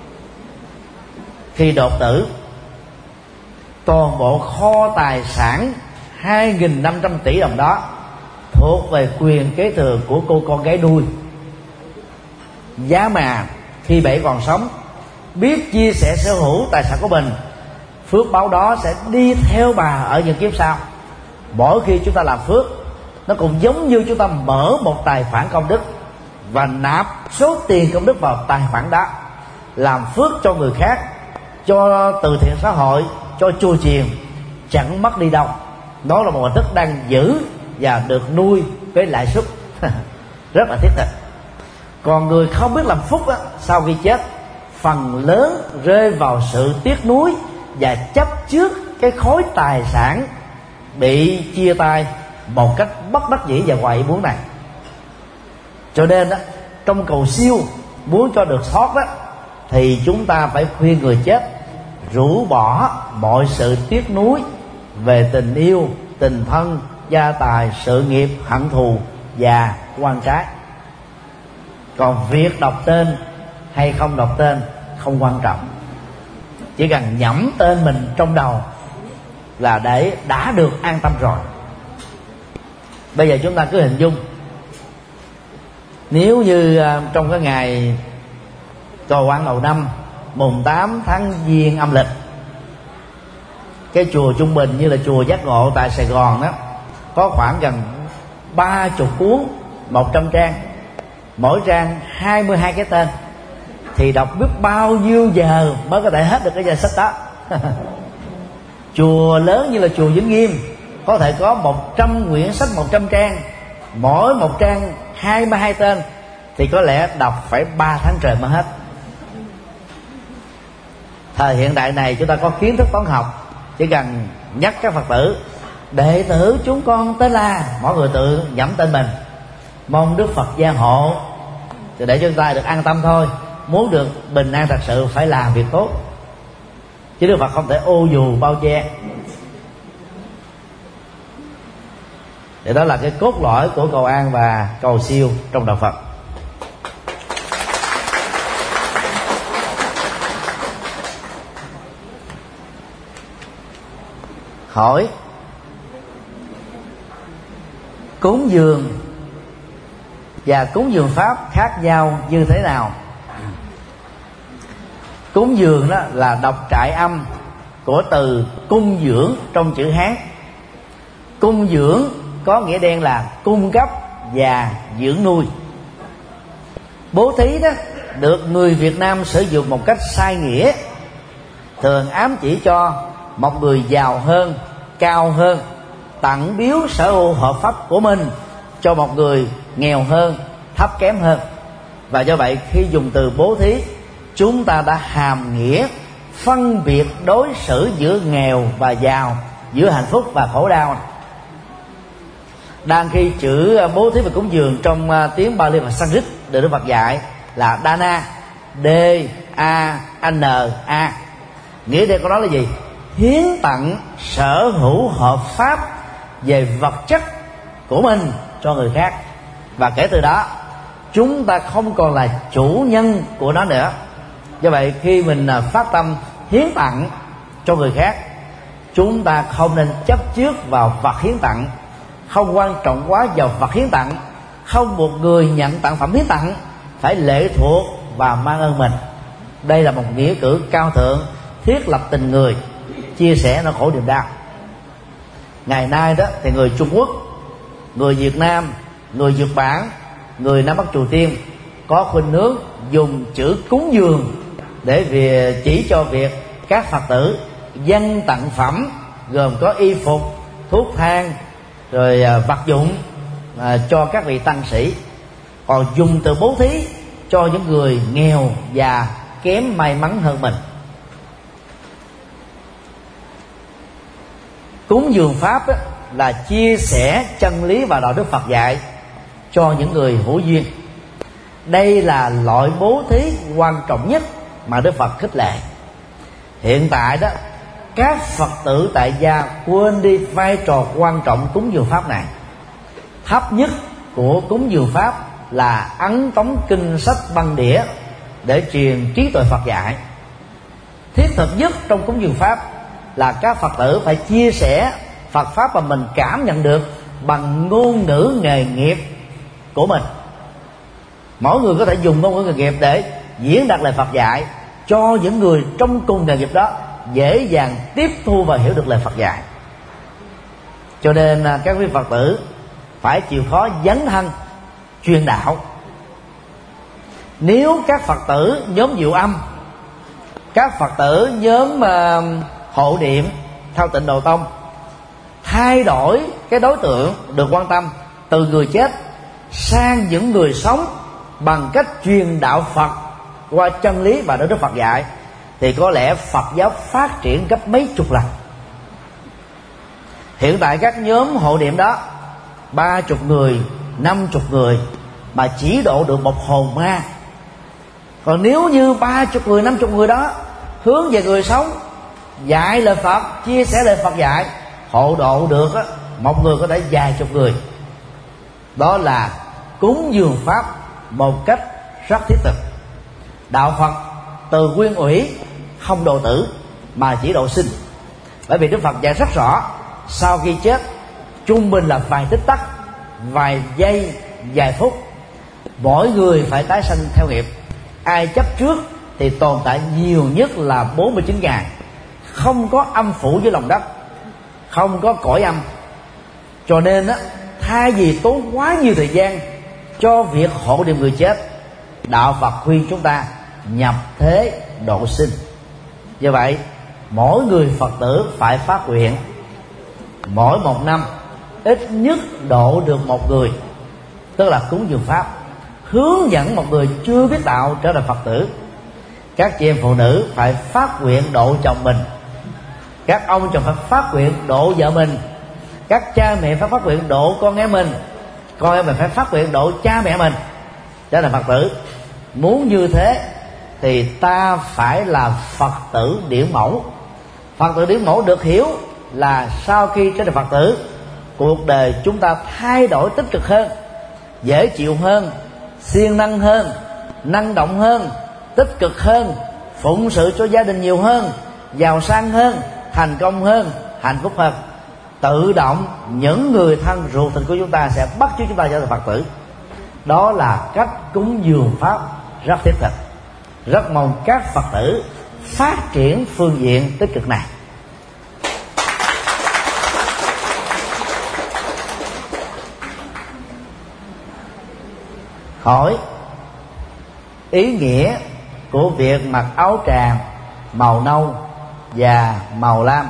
Khi đột tử, toàn bộ kho tài sản 2.500 tỷ đồng đó thuộc về quyền kế thừa của cô con gái nuôi. Giá mà khi bà còn sống biết chia sẻ sở hữu tài sản của mình, phước báo đó sẽ đi theo bà ở những kiếp sau. Mỗi khi chúng ta làm phước, nó cũng giống như chúng ta mở một tài khoản công đức và nạp số tiền công đức vào tài khoản đó, làm phước cho người khác, cho từ thiện xã hội, cho chùa chiền, chẳng mất đi đâu. Đó là một hình thức đang giữ và được nuôi với lãi suất rất là thiết thực. Còn người không biết làm phúc á, sau khi chết, phần lớn rơi vào sự tiếc nuối và chấp trước cái khối tài sản bị chia tay một cách bất đắc dĩ và ngoài ý muốn này. Cho nên đó, trong cầu siêu muốn cho được thoát đó, thì chúng ta phải khuyên người chết rũ bỏ mọi sự tiếc nuối về tình yêu, tình thân, gia tài, sự nghiệp, hận thù và oan trái. Còn việc đọc tên hay không đọc tên không quan trọng, chỉ cần nhẩm tên mình trong đầu là để đã được an tâm rồi. Bây giờ chúng ta cứ hình dung, nếu như trong cái ngày cầu an đầu năm mùng 8 tháng Giêng âm lịch, cái chùa trung bình như là chùa Giác Ngộ tại Sài Gòn đó có khoảng gần 30 cuốn 100 trang, mỗi trang 22 cái tên, thì đọc biết bao nhiêu giờ mới có thể hết được cái danh sách đó. Chùa lớn như là chùa Vĩnh Nghiêm có thể có 100 quyển sách 100 trang, mỗi một trang 22 tên, thì có lẽ đọc phải 3 tháng trời mới hết. Thời hiện đại này chúng ta có kiến thức toán học, chỉ cần nhắc các Phật tử đệ tử chúng con tên là, mỗi người tự nhẩm tên mình, mong Đức Phật gia hộ, thì để cho chúng ta được an tâm thôi. Muốn được bình an thật sự phải làm việc tốt, chứ Đức Phật không thể ô dù bao che. Thì đó là cái cốt lõi của cầu an và cầu siêu trong đạo Phật. Hỏi: cúng dường và cúng dường pháp khác nhau như thế nào? Cúng dường đó là đọc trại âm của từ cung dưỡng trong chữ Hán. Cung dưỡng có nghĩa đen là cung cấp và dưỡng nuôi. Bố thí đó được người Việt Nam sử dụng một cách sai nghĩa, thường ám chỉ cho một người giàu hơn, cao hơn, tặng biếu sở hữu hợp pháp của mình cho một người nghèo hơn, thấp kém hơn. Và do vậy khi dùng từ bố thí, chúng ta đã hàm nghĩa phân biệt đối xử giữa nghèo và giàu, giữa hạnh phúc và khổ đau. Đang khi chữ bố thí và cúng dường trong tiếng Pali và Sanskrit được Đức Phật dạy là Dana, D-A-N-A. Nghĩa đây có nói là gì? Hiến tặng sở hữu hợp pháp về vật chất của mình cho người khác. Và kể từ đó chúng ta không còn là chủ nhân của nó nữa. Do vậy khi mình phát tâm hiến tặng cho người khác, chúng ta không nên chấp trước vào vật hiến tặng, không quan trọng quá vào vật hiến tặng. Không một người nhận tặng phẩm hiến tặng phải lệ thuộc và mang ơn mình. Đây là một nghĩa cử cao thượng, thiết lập tình người, chia sẻ nỗi khổ niềm đau. Ngày nay đó thì người Trung Quốc, người Việt Nam, người Nhật Bản, người Nam Bắc Triều Tiên có khuynh hướng dùng chữ cúng dường để chỉ cho việc các Phật tử dâng tặng phẩm gồm có y phục, thuốc thang, rồi vật dụng cho các vị tăng sĩ. Còn dùng từ bố thí cho những người nghèo và kém may mắn hơn mình. Cúng dường pháp á, là chia sẻ chân lý và đạo đức Phật dạy cho những người hữu duyên. Đây là loại bố thí quan trọng nhất mà Đức Phật khích lệ. Hiện tại đó, các Phật tử tại gia quên đi vai trò quan trọng cúng dường pháp này. Thấp nhất của cúng dường pháp là ấn tống kinh sách băng đĩa để truyền trí tuệ Phật dạy. Thiết thực nhất trong cúng dường pháp là các Phật tử phải chia sẻ Phật pháp mà mình cảm nhận được bằng ngôn ngữ nghề nghiệp của mình. Mỗi người có thể dùng ngôn ngữ nghề nghiệp để diễn đạt lời Phật dạy cho những người trong cùng nghề nghiệp đó dễ dàng tiếp thu và hiểu được lời Phật dạy. Cho nên các quý Phật tử phải chịu khó dấn thân truyền đạo. Nếu các Phật tử nhóm Diệu Âm, các Phật tử nhóm hộ niệm theo Tịnh Độ Tông thay đổi cái đối tượng được quan tâm từ người chết sang những người sống bằng cách truyền đạo Phật qua chân lý và đạo đức Phật dạy, thì có lẽ Phật giáo phát triển gấp mấy chục lần. Hiện tại các nhóm hộ niệm đó 30 người, 50 người mà chỉ độ được một hồn ma. Còn nếu như 30 người, 50 người đó hướng về người sống, dạy lời Phật, chia sẻ lời Phật dạy, hộ độ được á, một người có thể vài chục người. Đó là cúng dường pháp một cách rất thiết thực. Đạo Phật từ nguyên ủy không độ tử mà chỉ độ sinh. Bởi vì Đức Phật dạy rất rõ, sau khi chết trung bình là vài tích tắc, vài giây, vài phút, mỗi người phải tái sanh theo nghiệp. Ai chấp trước thì tồn tại nhiều nhất là 49 ngày, không có âm phủ dưới lòng đất, không có cõi âm. Cho nên á, thay vì tốn quá nhiều thời gian cho việc hộ niệm người chết, đạo Phật khuyên chúng ta nhập thế độ sinh. Do vậy mỗi người Phật tử phải phát nguyện mỗi một năm ít nhất độ được một người, tức là cúng dường pháp, hướng dẫn một người chưa biết đạo trở thành Phật tử. Các chị em phụ nữ phải phát nguyện độ chồng mình, các ông chồng phải phát nguyện độ vợ mình, các cha mẹ phải phát nguyện độ con em mình, con em mình phải phát nguyện độ cha mẹ mình trở thành Phật tử. Muốn như thế thì ta phải là Phật tử điển mẫu. Phật tử điển mẫu được hiểu là sau khi trở thành Phật tử, cuộc đời chúng ta thay đổi tích cực hơn, dễ chịu hơn, siêng năng hơn, năng động hơn, tích cực hơn, phụng sự cho gia đình nhiều hơn, giàu sang hơn, thành công hơn, hạnh phúc hơn. Tự động những người thân ruột thịt của chúng ta sẽ bắt chước chúng ta trở thành Phật tử. Đó là cách cúng dường pháp rất thiết thực. Rất mong các Phật tử phát triển phương diện tích cực này. Hỏi ý nghĩa của việc mặc áo tràng màu nâu và màu lam.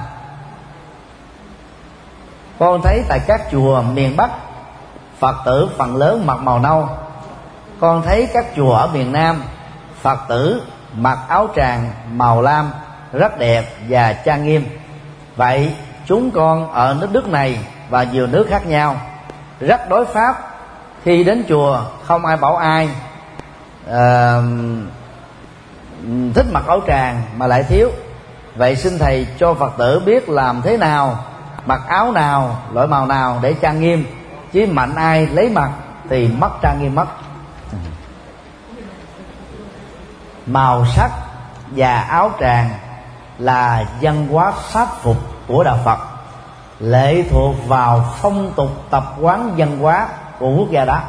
Con thấy tại các chùa miền Bắc, Phật tử phần lớn mặc màu nâu. Con thấy các chùa ở miền Nam, Phật tử mặc áo tràng màu lam rất đẹp và trang nghiêm. Vậy chúng con ở nước Đức này và nhiều nước khác nhau rất đối pháp. Khi đến chùa không ai bảo ai thích mặc áo tràng mà lại thiếu. Vậy xin thầy cho Phật tử biết làm thế nào, mặc áo nào, loại màu nào để trang nghiêm, chứ mạnh ai lấy mặc thì mất trang nghiêm mất. Màu sắc và áo tràng là văn hóa pháp phục của đạo Phật, lệ thuộc vào phong tục tập quán văn hóa của quốc gia đó.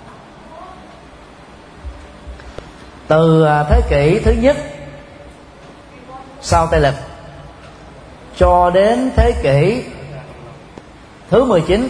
Từ thế kỷ thứ nhất sau Tây Lịch cho đến thế kỷ thứ 19,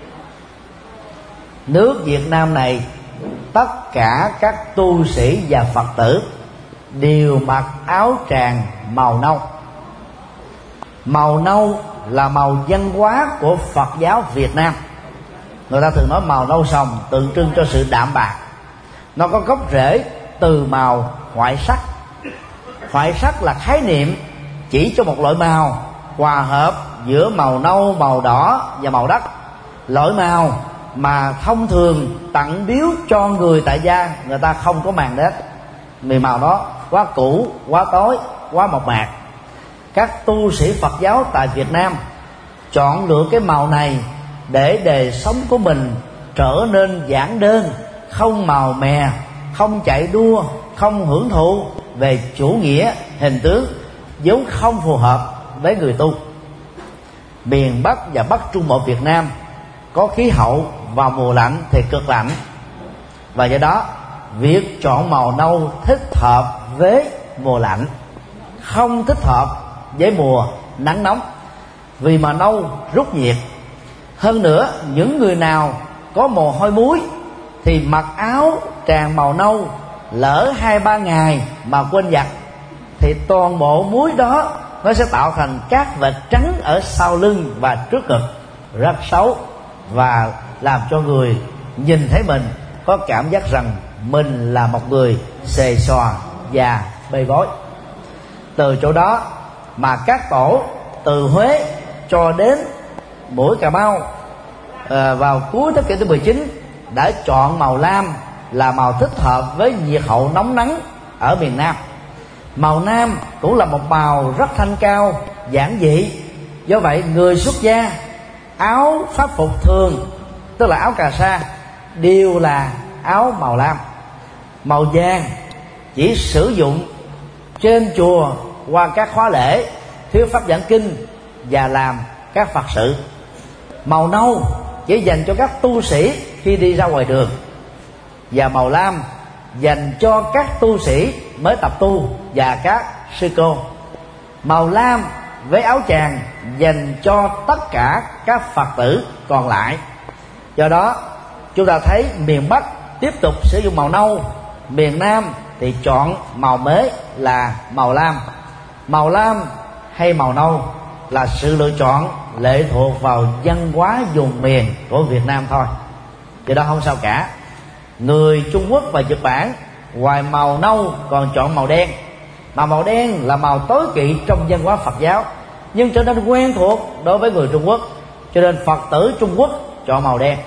nước Việt Nam này tất cả các tu sĩ và Phật tử đều mặc áo tràng màu nâu. Màu nâu là màu văn hóa của Phật giáo Việt Nam. Người ta thường nói màu nâu sòng tượng trưng cho sự đạm bạc. Nó có gốc rễ từ màu hoại sắc. Hoại sắc là khái niệm chỉ cho một loại màu hòa hợp giữa màu nâu, màu đỏ và màu đất. Loại màu mà thông thường tặng biếu cho người tại gia người ta không có màng đến, vì màu đó quá cũ, quá tối, quá mộc mạc. Các tu sĩ Phật giáo tại Việt Nam chọn lựa cái màu này để đời sống của mình trở nên giản đơn, không màu mè, không chạy đua, không hưởng thụ về chủ nghĩa hình tướng, vốn không phù hợp với người tu. Miền Bắc và Bắc Trung Bộ Việt Nam có khí hậu vào mùa lạnh thì cực lạnh, và do đó việc chọn màu nâu thích hợp với mùa lạnh, không thích hợp với mùa nắng nóng, vì màu nâu rút nhiệt. Hơn nữa, những người nào có mồ hôi muối thì mặc áo tràn màu nâu, lỡ 2-3 ngày mà quên giặt thì toàn bộ muối đó nó sẽ tạo thành các vệt trắng ở sau lưng và trước ngực, rất xấu, và làm cho người nhìn thấy mình có cảm giác rằng mình là một người xề xòa và bê bối. Từ chỗ đó mà các tổ từ Huế cho đến mũi Cà Mau vào cuối thế kỷ thứ 19 đã chọn màu lam là màu thích hợp với nhiệt hậu nóng nắng ở miền Nam. Màu nam cũng là một màu rất thanh cao, giản dị. Do vậy người xuất gia áo pháp phục thường, tức là áo cà sa, đều là áo màu lam. Màu vàng chỉ sử dụng trên chùa qua các khóa lễ, thuyết pháp giảng kinh và làm các Phật sự. Màu nâu chỉ dành cho các tu sĩ khi đi ra ngoài đường, và màu lam dành cho các tu sĩ mới tập tu và các sư cô. Màu lam với áo chàng dành cho tất cả các Phật tử còn lại. Do đó chúng ta thấy miền Bắc tiếp tục sử dụng màu nâu, miền Nam thì chọn màu mới là màu lam. Màu lam hay màu nâu là sự lựa chọn lệ thuộc vào văn hóa vùng miền của Việt Nam thôi, do đó không sao cả. Người Trung Quốc và Nhật Bản ngoài màu nâu còn chọn màu đen, mà màu đen là màu tối kỵ trong văn hóa Phật giáo, nhưng trở nên quen thuộc đối với người Trung Quốc, cho nên Phật tử Trung Quốc chọn màu đen.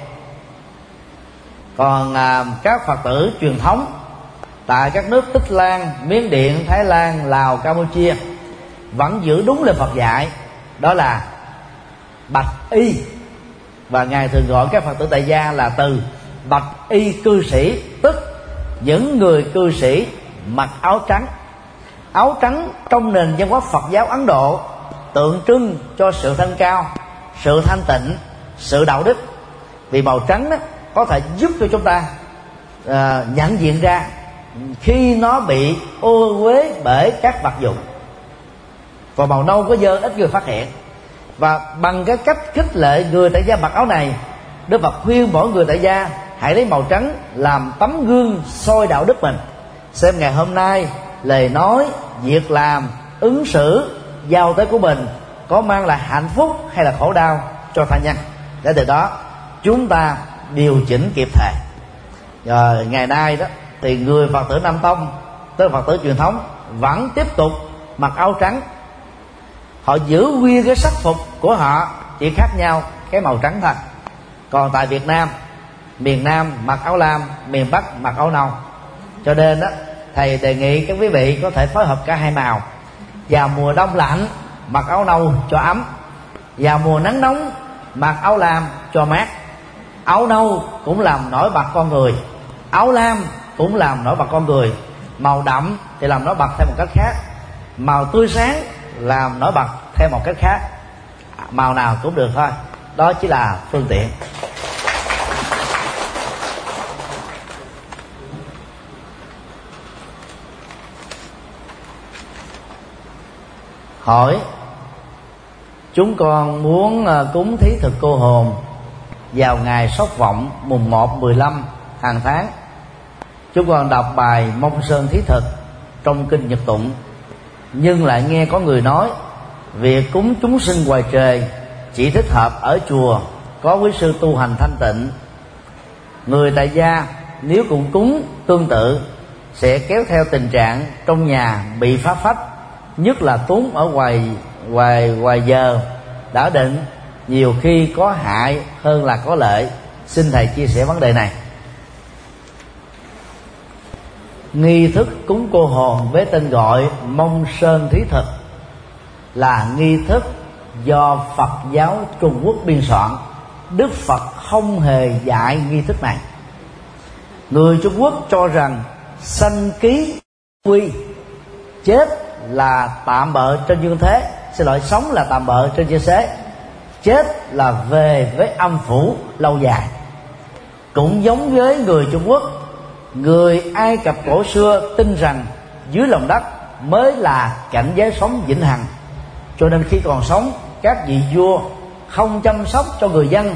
Còn các Phật tử truyền thống tại các nước Tích Lan, Miến Điện, Thái Lan, Lào, Campuchia vẫn giữ đúng lời Phật dạy, đó là bạch y, và Ngài thường gọi các Phật tử tại gia là từ bạch y cư sĩ, tức những người cư sĩ mặc áo trắng. Áo trắng trong nền văn hóa Phật giáo Ấn Độ tượng trưng cho sự thanh cao, sự thanh tịnh, sự đạo đức, vì màu trắng đó có thể giúp cho chúng ta nhận diện ra khi nó bị ô uế bởi các vật dụng. Còn màu nâu có dơ ít người phát hiện, và bằng cái cách khích lệ người tại gia mặc áo này, Đức Phật khuyên mỗi người tại gia hãy lấy màu trắng làm tấm gương soi đạo đức mình, xem ngày hôm nay lời nói, việc làm, ứng xử, giao tế của mình có mang lại hạnh phúc hay là khổ đau cho tha nhân, để từ đó chúng ta điều chỉnh kịp thời. Rồi ngày nay đó thì người Phật tử Nam Tông, tức là Phật tử truyền thống, vẫn tiếp tục mặc áo trắng. Họ giữ nguyên cái sắc phục của họ, chỉ khác nhau cái màu trắng thôi. Còn tại Việt Nam, miền Nam mặc áo lam, miền Bắc mặc áo nâu. Cho nên đó, thầy đề nghị các quý vị có thể phối hợp cả hai màu. Vào mùa đông lạnh mặc áo nâu cho ấm, vào mùa nắng nóng mặc áo lam cho mát. Áo nâu cũng làm nổi bật con người, áo lam cũng làm nổi bật con người. Màu đậm thì làm nổi bật theo một cách khác, màu tươi sáng làm nổi bật theo một cách khác. Màu nào cũng được thôi, đó chỉ là phương tiện. Hỏi: chúng con muốn cúng thí thực cô hồn vào ngày Sóc Vọng mùng 1, 15 hàng tháng. Chúng con đọc bài Mông Sơn thí thực trong kinh Nhật Tụng, nhưng lại nghe có người nói việc cúng chúng sinh ngoài trời chỉ thích hợp ở chùa có quý sư tu hành thanh tịnh. Người tại gia nếu cũng cúng tương tự sẽ kéo theo tình trạng trong nhà bị phá phách, nhất là túng ở ngoài giờ đã định, nhiều khi có hại hơn là có lợi. Xin thầy chia sẻ vấn đề này. Nghi thức cúng cô hồn với tên gọi Mông Sơn Thí Thực là nghi thức do Phật giáo Trung Quốc biên soạn. Đức Phật không hề dạy nghi thức này. Người Trung Quốc cho rằng sanh ký quy, chết là tạm bợ trên dương thế, sống là tạm bợ trên dương thế, chết là về với âm phủ lâu dài. Cũng giống với người Trung Quốc, người Ai Cập cổ xưa tin rằng dưới lòng đất mới là cảnh giới sống vĩnh hằng. Cho nên khi còn sống, các vị vua không chăm sóc cho người dân,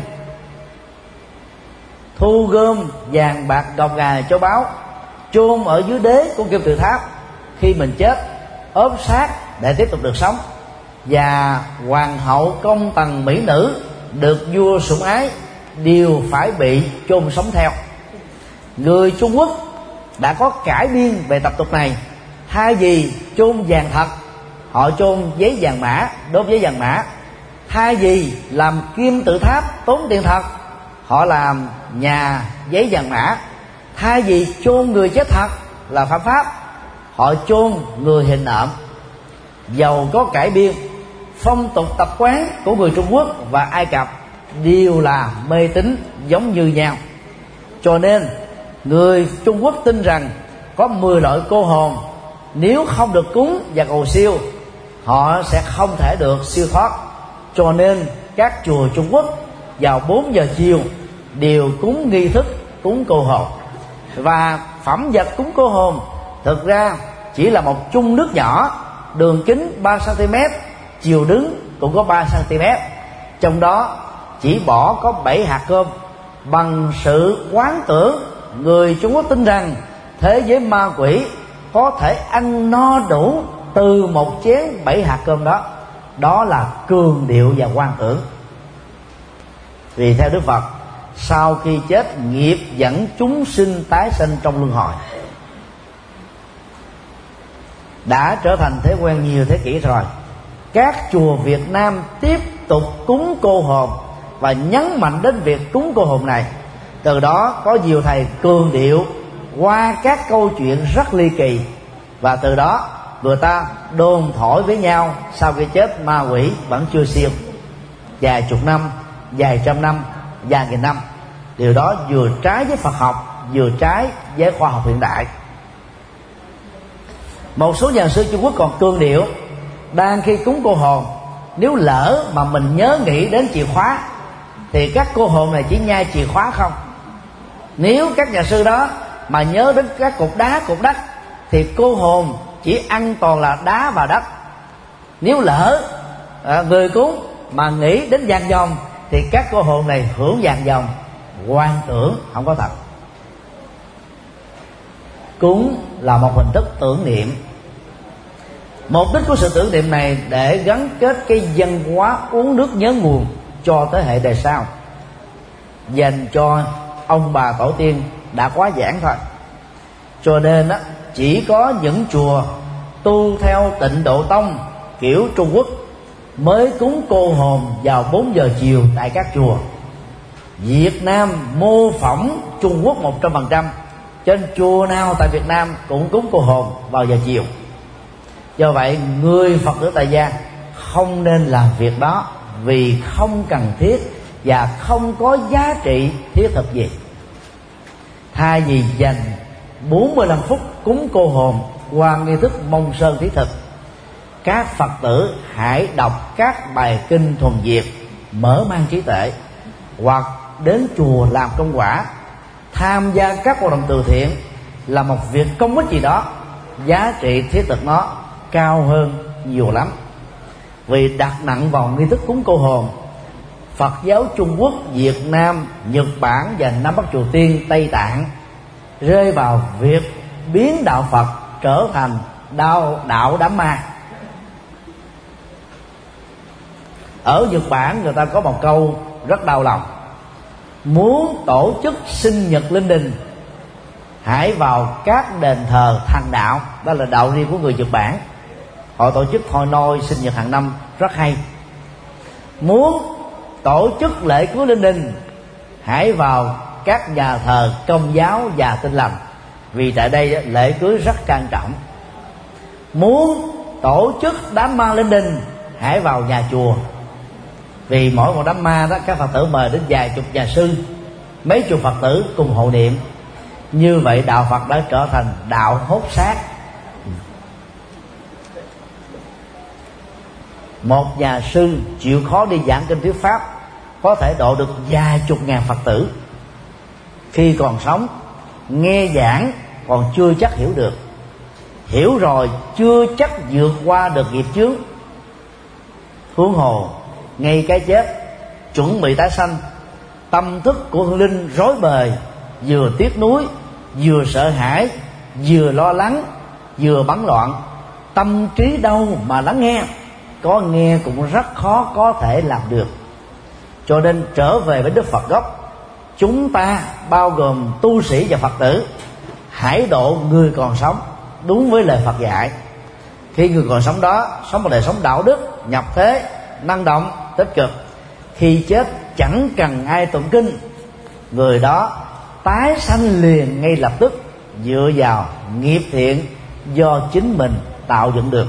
thu gom vàng bạc ngọc ngà châu báu, chôn ở dưới đế của kim tự tháp. Khi mình chết, ốp xác để tiếp tục được sống. Và hoàng hậu, công tần, mỹ nữ được vua sủng ái đều phải bị chôn sống theo. Người Trung Quốc đã có cải biên về tập tục này. Thay vì chôn vàng thật, họ chôn giấy vàng mã, đốt giấy vàng mã. Thay vì làm kim tự tháp tốn tiền thật, họ làm nhà giấy vàng mã. Thay vì chôn người chết thật là phạm pháp, họ chôn người hình nộm. Dầu có cải biên, phong tục tập quán của người Trung Quốc và Ai Cập đều là mê tín giống như nhau. Cho nên người Trung Quốc tin rằng có 10 loại cô hồn, nếu không được cúng và cầu siêu, họ sẽ không thể được siêu thoát. Cho nên các chùa Trung Quốc vào 4 giờ chiều đều cúng nghi thức cúng cô hồn. Và phẩm vật cúng cô hồn thực ra chỉ là một chung nước nhỏ, đường kính 3 cm, chiều đứng cũng có 3 cm. Trong đó chỉ bỏ có 7 hạt cơm. Bằng sự quán tưởng, người Trung Quốc tin rằng thế giới ma quỷ có thể ăn no đủ từ một chén 7 hạt cơm đó. Đó là cường điệu và quan tưởng. Vì theo Đức Phật, sau khi chết, nghiệp dẫn chúng sinh tái sinh trong luân hồi. Đã trở thành thế quen nhiều thế kỷ rồi. Các chùa Việt Nam tiếp tục cúng cô hồn và nhấn mạnh đến việc cúng cô hồn này. Từ đó có nhiều thầy cường điệu qua các câu chuyện rất ly kỳ, và từ đó người ta đồn thổi với nhau sau khi chết ma quỷ vẫn chưa siêu. Vài chục năm, vài trăm năm, vài nghìn năm. Điều đó vừa trái với Phật học, vừa trái với khoa học hiện đại. Một số nhà sư Trung Quốc còn cương điệu, đang khi cúng cô hồn, nếu lỡ mà mình nhớ nghĩ đến chìa khóa thì các cô hồn này chỉ nhai chìa khóa không. Nếu các nhà sư đó mà nhớ đến các cục đá, cục đất, thì cô hồn chỉ ăn toàn là đá và đất. Nếu lỡ người cúng mà nghĩ đến vàng dòng thì các cô hồn này hưởng vàng dòng. Quan tưởng, không có thật. Cúng là một hình thức tưởng niệm. Mục đích của sự tưởng niệm này để gắn kết cái văn hóa uống nước nhớ nguồn cho thế hệ đời sau, dành cho ông bà tổ tiên đã quá giản thôi. Cho nên chỉ có những chùa tu theo Tịnh Độ Tông kiểu Trung Quốc mới cúng cô hồn vào 4 giờ chiều tại các chùa. Việt Nam mô phỏng Trung Quốc 100%. Trên chùa nào tại Việt Nam cũng cúng cô hồn vào giờ chiều. Do vậy người Phật tử tại gia không nên làm việc đó, vì không cần thiết và không có giá trị thiết thực gì. Thay vì dành 45 phút cúng cô hồn qua nghi thức Mông Sơn Thí Thực, các Phật tử hãy đọc các bài kinh thuần Việt, mở mang trí tuệ, hoặc đến chùa làm công quả, tham gia các hoạt động từ thiện là một việc công ích gì đó, giá trị thiết thực nó cao hơn nhiều lắm. Vì đặt nặng vào nghi thức cúng cô hồn, Phật giáo Trung Quốc, Việt Nam, Nhật Bản và Nam Bắc Triều Tiên, Tây Tạng rơi vào việc biến đạo Phật trở thành đạo đám ma. Ở Nhật Bản người ta có một câu rất đau lòng: muốn tổ chức sinh nhật linh đình, hãy vào các đền thờ thần đạo. Đó là đạo riêng của người Nhật Bản. Họ tổ chức thôi nôi sinh nhật hàng năm rất hay. Muốn tổ chức lễ cưới linh đình, hãy vào các nhà thờ Công giáo và Tin lành, vì tại đây lễ cưới rất trang trọng. Muốn tổ chức đám ma linh đình, hãy vào nhà chùa, vì mỗi một đám ma đó các Phật tử mời đến vài chục nhà sư, mấy chục Phật tử cùng hộ niệm. Như vậy đạo Phật đã trở thành đạo hốt xác. Một nhà sư chịu khó đi giảng kinh thuyết pháp có thể độ được vài chục ngàn Phật tử. Khi còn sống, nghe giảng còn chưa chắc hiểu được, hiểu rồi chưa chắc vượt qua được nghiệp chướng. Huống hồ ngay cái chết, chuẩn bị tái sanh, tâm thức của hương linh rối bời, vừa tiếc nuối, vừa sợ hãi, vừa lo lắng, vừa bấn loạn. Tâm trí đâu mà lắng nghe, có nghe cũng rất khó có thể làm được. Cho nên trở về với Đức Phật gốc, chúng ta bao gồm tu sĩ và Phật tử, hãy độ người còn sống đúng với lời Phật dạy. Khi người còn sống đó sống một đời sống đạo đức, nhập thế, năng động, tích cực, khi chết chẳng cần ai tụng kinh, người đó tái sanh liền ngay lập tức, dựa vào nghiệp thiện do chính mình tạo dựng được.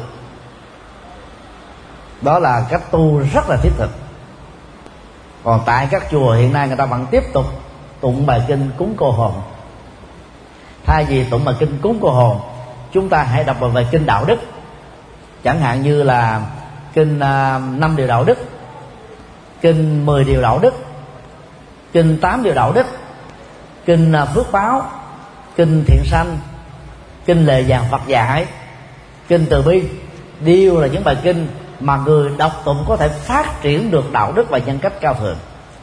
Đó là cách tu rất là thiết thực. Còn tại các chùa hiện nay người ta vẫn tiếp tục tụng bài kinh cúng cô hồn. Thay vì tụng bài kinh cúng cô hồn, chúng ta hãy đọc bài kinh đạo đức, chẳng hạn như là kinh 5 điều đạo đức, kinh 10 điều đạo đức, kinh 8 điều đạo đức, kinh phước báo, kinh thiện sanh, kinh lệ vàng Phật dạy, kinh từ bi. Đều là những bài kinh mà người đọc tụng có thể phát triển được đạo đức và nhân cách cao thượng.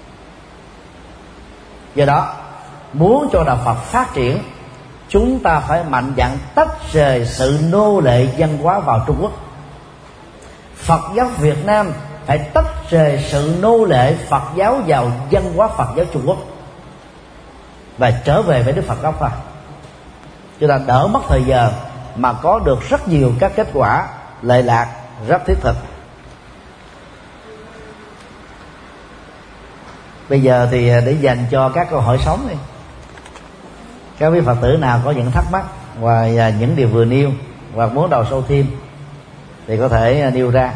Do đó, muốn cho đạo Phật phát triển, chúng ta phải mạnh dạn tách rời sự nô lệ văn hóa vào Trung Quốc. Phật giáo Việt Nam phải tách rời sự nô lệ Phật giáo vào văn hóa Phật giáo Trung Quốc và trở về với Đức Phật gốc thôi. Chúng ta đỡ mất thời giờ mà có được rất nhiều các kết quả lệ lạc rất thiết thực. Bây giờ thì để dành cho các câu hỏi sống đi. Các quý Phật tử nào có những thắc mắc ngoài những điều vừa nêu hoặc muốn đào sâu thêm thì có thể nêu ra.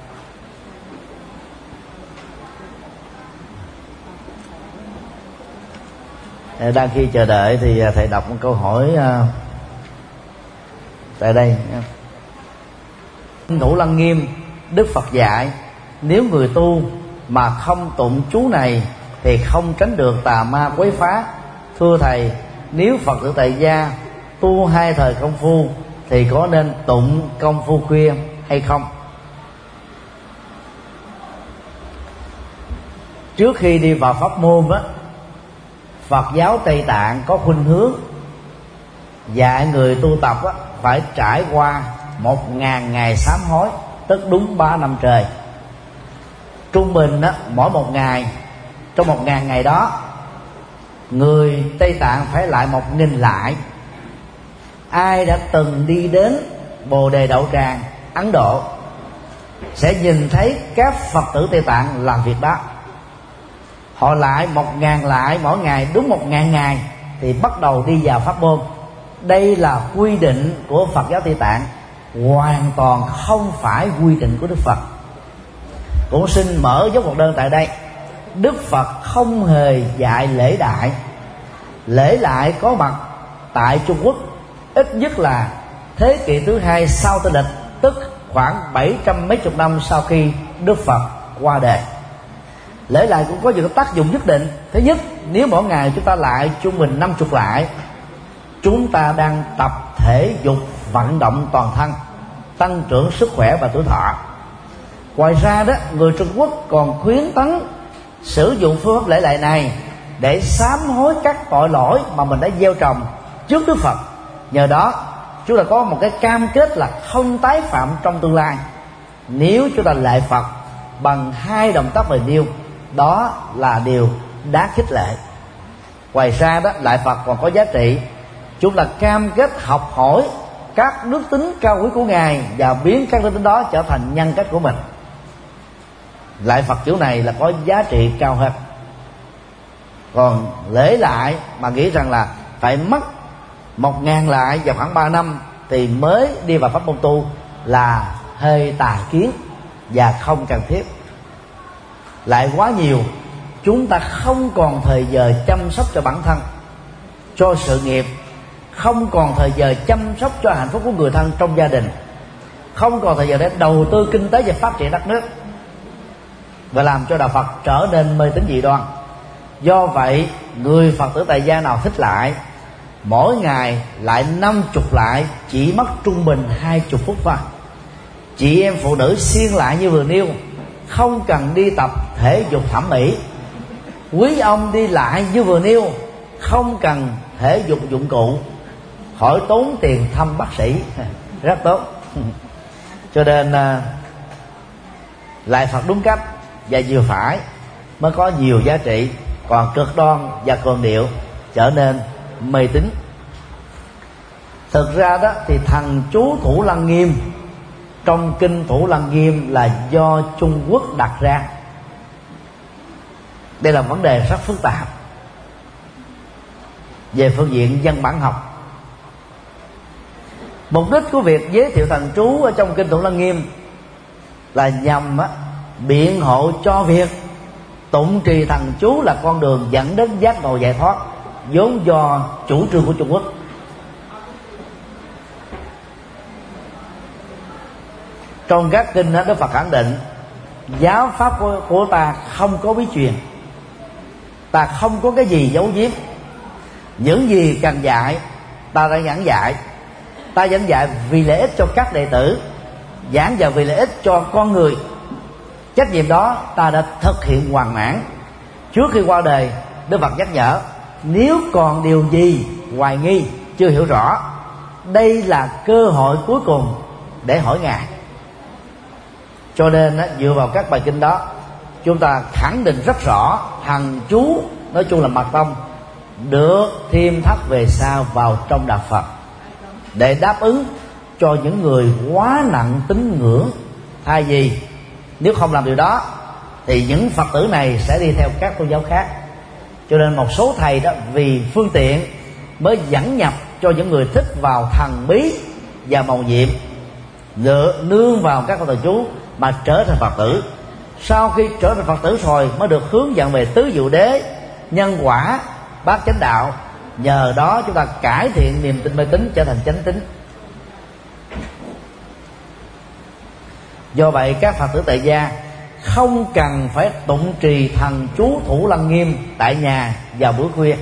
Đang khi chờ đợi thì thầy đọc một câu hỏi tại đây. Ngũ Lăng Nghiêm, Đức Phật dạy nếu người tu mà không tụng chú này thì không tránh được tà ma quấy phá. Thưa thầy, nếu Phật tử tại gia tu 2 thời công phu thì có nên tụng công phu khuya hay không? Trước khi đi vào pháp môn á, Phật giáo Tây Tạng có khuynh hướng dạy người tu tập á, phải trải qua 1000 ngày sám hối, tức đúng 3 năm trời. Trung bình á, mỗi một ngày, trong 1000 ngày đó, người Tây Tạng phải lại 1000 lại. Ai đã từng đi đến Bồ Đề Đậu Tràng, Ấn Độ sẽ nhìn thấy các Phật tử Tây Tạng làm việc đó. Họ lại 1000 lại mỗi ngày, đúng 1000 ngày thì bắt đầu đi vào pháp môn. Đây là quy định của Phật giáo Tây Tạng, hoàn toàn không phải quy định của Đức Phật. Cũng xin mở dấu một đơn tại đây. Đức Phật không hề dạy lễ đại. Lễ lại có mặt tại Trung Quốc ít nhất là thế kỷ thứ 2 sau Tây lịch, tức khoảng 700 mấy chục năm sau khi Đức Phật qua đời. Lễ lại cũng có những tác dụng nhất định. Thứ nhất, nếu mỗi ngày chúng ta lại trung bình 50 lại, chúng ta đang tập thể dục vận động toàn thân, tăng trưởng sức khỏe và tuổi thọ. Ngoài ra đó, người Trung Quốc còn khuyến tấn sử dụng phương pháp lễ lại này để sám hối các tội lỗi mà mình đã gieo trồng trước Đức Phật. Nhờ đó chúng ta có một cái cam kết là không tái phạm trong tương lai nếu chúng ta lạy Phật bằng 2 động tác vừa nêu. Đó là điều đáng khích lệ. Ngoài ra đó, lạy Phật còn có giá trị. Chúng ta cam kết học hỏi các đức tính cao quý của Ngài và biến các đức tính đó trở thành nhân cách của mình. lại Phật kiểu này là có giá trị cao hơn. Còn lễ lại mà nghĩ rằng là phải mất 1.000 lại vào khoảng 3 năm thì mới đi vào pháp môn tu là hơi tà kiến và không cần thiết. Lại quá nhiều, chúng ta không còn thời giờ chăm sóc cho bản thân, cho sự nghiệp, không còn thời giờ chăm sóc cho hạnh phúc của người thân trong gia đình, không còn thời giờ để đầu tư kinh tế và phát triển đất nước, và làm cho đạo Phật trở nên mê tín dị đoan. Do vậy, người Phật tử tại gia nào thích lại, mỗi ngày lại 50 lại, chỉ mất trung bình 20 phút thôi. Chị em phụ nữ siêng lại như vừa nêu, không cần đi tập thể dục thẩm mỹ. Quý ông đi lại như vừa nêu, không cần thể dục dụng cụ, khỏi tốn tiền thăm bác sĩ, rất tốt. Cho nên lại Phật đúng cách và vừa phải mới có nhiều giá trị. Còn cực đoan và cường điệu trở nên mê tín. Thực ra đó thì thần chú Thủ Lăng Nghiêm trong kinh Thủ Lăng Nghiêm là do Trung Quốc đặt ra. Đây là vấn đề rất phức tạp về phương diện văn bản học. Mục đích của việc giới thiệu thần chú ở trong kinh Thủ Lăng Nghiêm là nhằm biện hộ cho việc tụng trì thần chú là con đường dẫn đến giác ngộ giải thoát, vốn do chủ trương của Trung Quốc. Trong các kinh Đức Phật khẳng định giáo pháp của ta không có bí truyền, ta không có cái gì giấu giếm. Những gì cần dạy ta đã giảng dạy. Ta giảng dạy vì lợi ích cho các đệ tử, giảng dạy vì lợi ích cho con người. Trách nhiệm đó ta đã thực hiện hoàn mãn. Trước khi qua đời, Đức Phật nhắc nhở nếu còn điều gì hoài nghi, chưa hiểu rõ, đây là cơ hội cuối cùng để hỏi Ngài. Cho nên dựa vào các bài kinh đó, chúng ta khẳng định rất rõ thần chú nói chung là mật tông được thêm thắt về sau vào trong đạo Phật để đáp ứng cho những người quá nặng tín ngưỡng. Thay vì nếu không làm điều đó thì những Phật tử này sẽ đi theo các tôn giáo khác. Cho nên một số thầy đó vì phương tiện mới dẫn nhập cho những người thích vào thần bí và mầu nhiệm, nương vào các câu thần chú mà trở thành Phật tử. Sau khi trở thành Phật tử rồi mới được hướng dẫn về tứ diệu đế, nhân quả, bát chánh đạo. Nhờ đó chúng ta cải thiện niềm tin mê tín trở thành chánh tín. Do vậy các Phật tử tại gia không cần phải tụng trì thần chú Thủ Lăng Nghiêm tại nhà vào buổi khuya.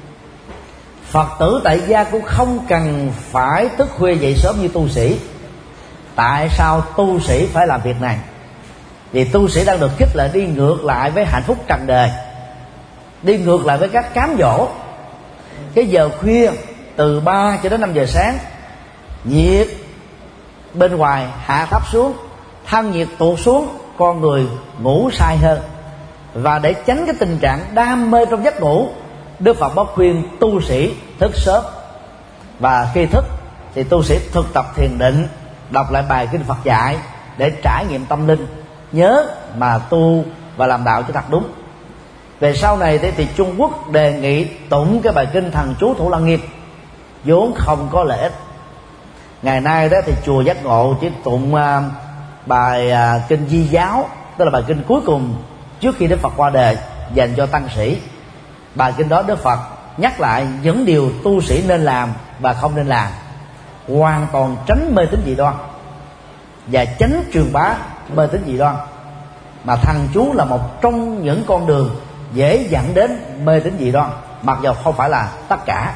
Phật tử tại gia cũng không cần phải thức khuya dậy sớm như tu sĩ. Tại sao tu sĩ phải làm việc này? Vì tu sĩ đang được khích lệ đi ngược lại với hạnh phúc trần đời, đi ngược lại với các cám dỗ. Cái giờ khuya từ 3 cho đến 5 giờ sáng, nhiệt bên ngoài hạ thấp xuống, thân nhiệt tụt xuống, con người ngủ sai hơn. Và để tránh cái tình trạng đam mê trong giấc ngủ, Đức Phật có khuyên tu sĩ thức sớm. Và khi thức thì tu sĩ thực tập thiền định, đọc lại bài kinh Phật dạy để trải nghiệm tâm linh, nhớ mà tu và làm đạo cho thật đúng. Về sau này thì Trung Quốc đề nghị tụng cái bài kinh thần chú Thủ Lăng Nghiêm vốn không có lợi ích. Ngày nay đó thì chùa Giác Ngộ chỉ tụng bài kinh Di Giáo, tức là bài kinh cuối cùng trước khi Đức Phật qua đời, dành cho tăng sĩ. Bài kinh đó Đức Phật nhắc lại những điều tu sĩ nên làm và không nên làm, hoàn toàn tránh mê tín dị đoan và tránh truyền bá mê tín dị đoan. Mà thần chú là một trong những con đường dễ dẫn đến mê tín dị đoan, mặc dù không phải là tất cả.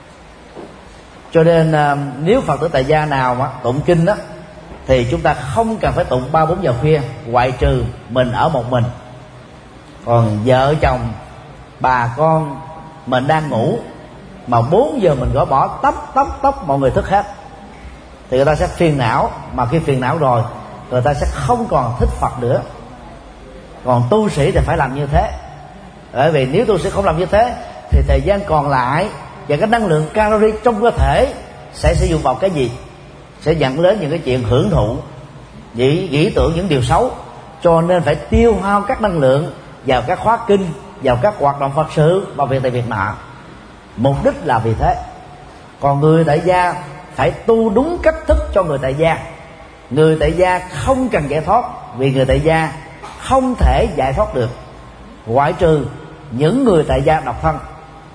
Cho nên nếu Phật tử tại gia nào mà tụng kinh đó thì chúng ta không cần phải tụng 3-4 giờ khuya, ngoại trừ mình ở một mình. Còn vợ chồng, bà con mình đang ngủ mà 4 giờ mình gõ bỏ tóc mọi người thức hết thì người ta sẽ phiền não. Mà khi phiền não rồi người ta sẽ không còn thích Phật nữa. Còn tu sĩ thì phải làm như thế. Bởi vì nếu tu sĩ không làm như thế thì thời gian còn lại và cái năng lượng calorie trong cơ thể sẽ sử dụng vào cái gì? Sẽ dẫn đến những cái chuyện hưởng thụ, nghĩ tưởng những điều xấu. cho nên phải tiêu hao các năng lượng vào các khóa kinh, vào các hoạt động Phật sự và việc này việc nọ. Mục đích là vì thế. Còn người tại gia phải tu đúng cách thức cho người tại gia. Người tại gia không cần giải thoát, vì người tại gia không thể giải thoát được, ngoại trừ những người tại gia độc thân.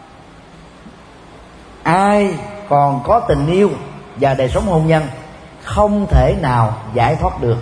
Ai còn có tình yêu và đời sống hôn nhân không thể nào giải thoát được.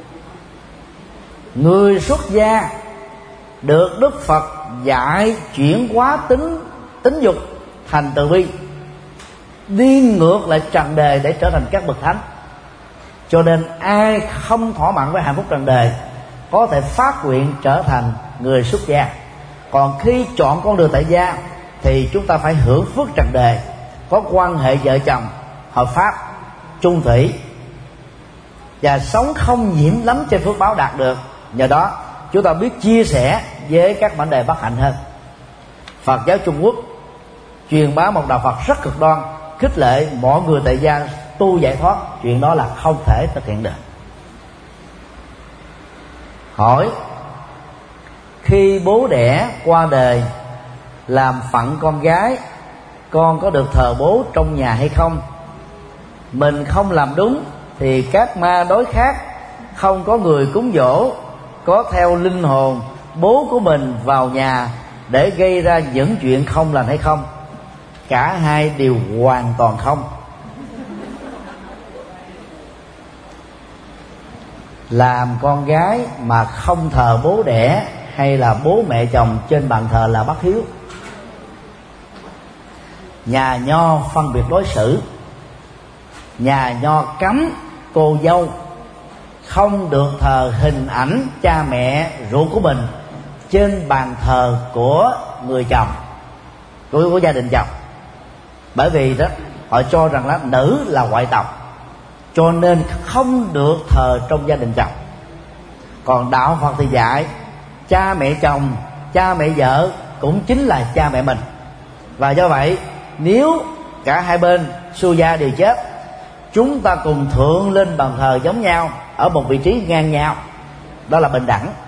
Người xuất gia được Đức Phật dạy chuyển hóa tính dục thành từ bi, đi ngược lại trần đời để trở thành các bậc thánh. Cho nên ai không thỏa mãn với hạnh phúc trần đời có thể phát nguyện trở thành người xuất gia. Còn khi chọn con đường tại gia thì chúng ta phải hưởng phước trần đời, có quan hệ vợ chồng hợp pháp, chung thủy, và sống không nhiễm lắm trên phước báo đạt được. Nhờ đó chúng ta biết chia sẻ với các mảnh đề bất hạnh hơn. Phật giáo Trung Quốc truyền bá một đạo Phật rất cực đoan, khích lệ mọi người tại gia tu giải thoát. Chuyện đó là không thể thực hiện được. Hỏi: khi bố đẻ qua đời làm phận con gái, con có được thờ bố trong nhà hay không? Mình không làm đúng thì các ma đối khác không có người cúng dỗ, có theo linh hồn bố của mình vào nhà để gây ra những chuyện không lành hay không? Cả hai đều hoàn toàn không. Làm con gái mà không thờ bố đẻ hay là bố mẹ chồng trên bàn thờ là bất hiếu. Nhà Nho phân biệt đối xử. Nhà Nho cấm cô dâu không được thờ hình ảnh cha mẹ ruột của mình trên bàn thờ của người chồng, của gia đình chồng. Bởi vì đó họ cho rằng là nữ là ngoại tộc, cho nên không được thờ trong gia đình chồng. Còn đạo Phật thì dạy cha mẹ chồng, cha mẹ vợ cũng chính là cha mẹ mình. Và do vậy nếu cả hai bên xuôi gia đều chết, chúng ta cùng thượng lên bàn thờ giống nhau ở một vị trí ngang nhau, đó là bình đẳng.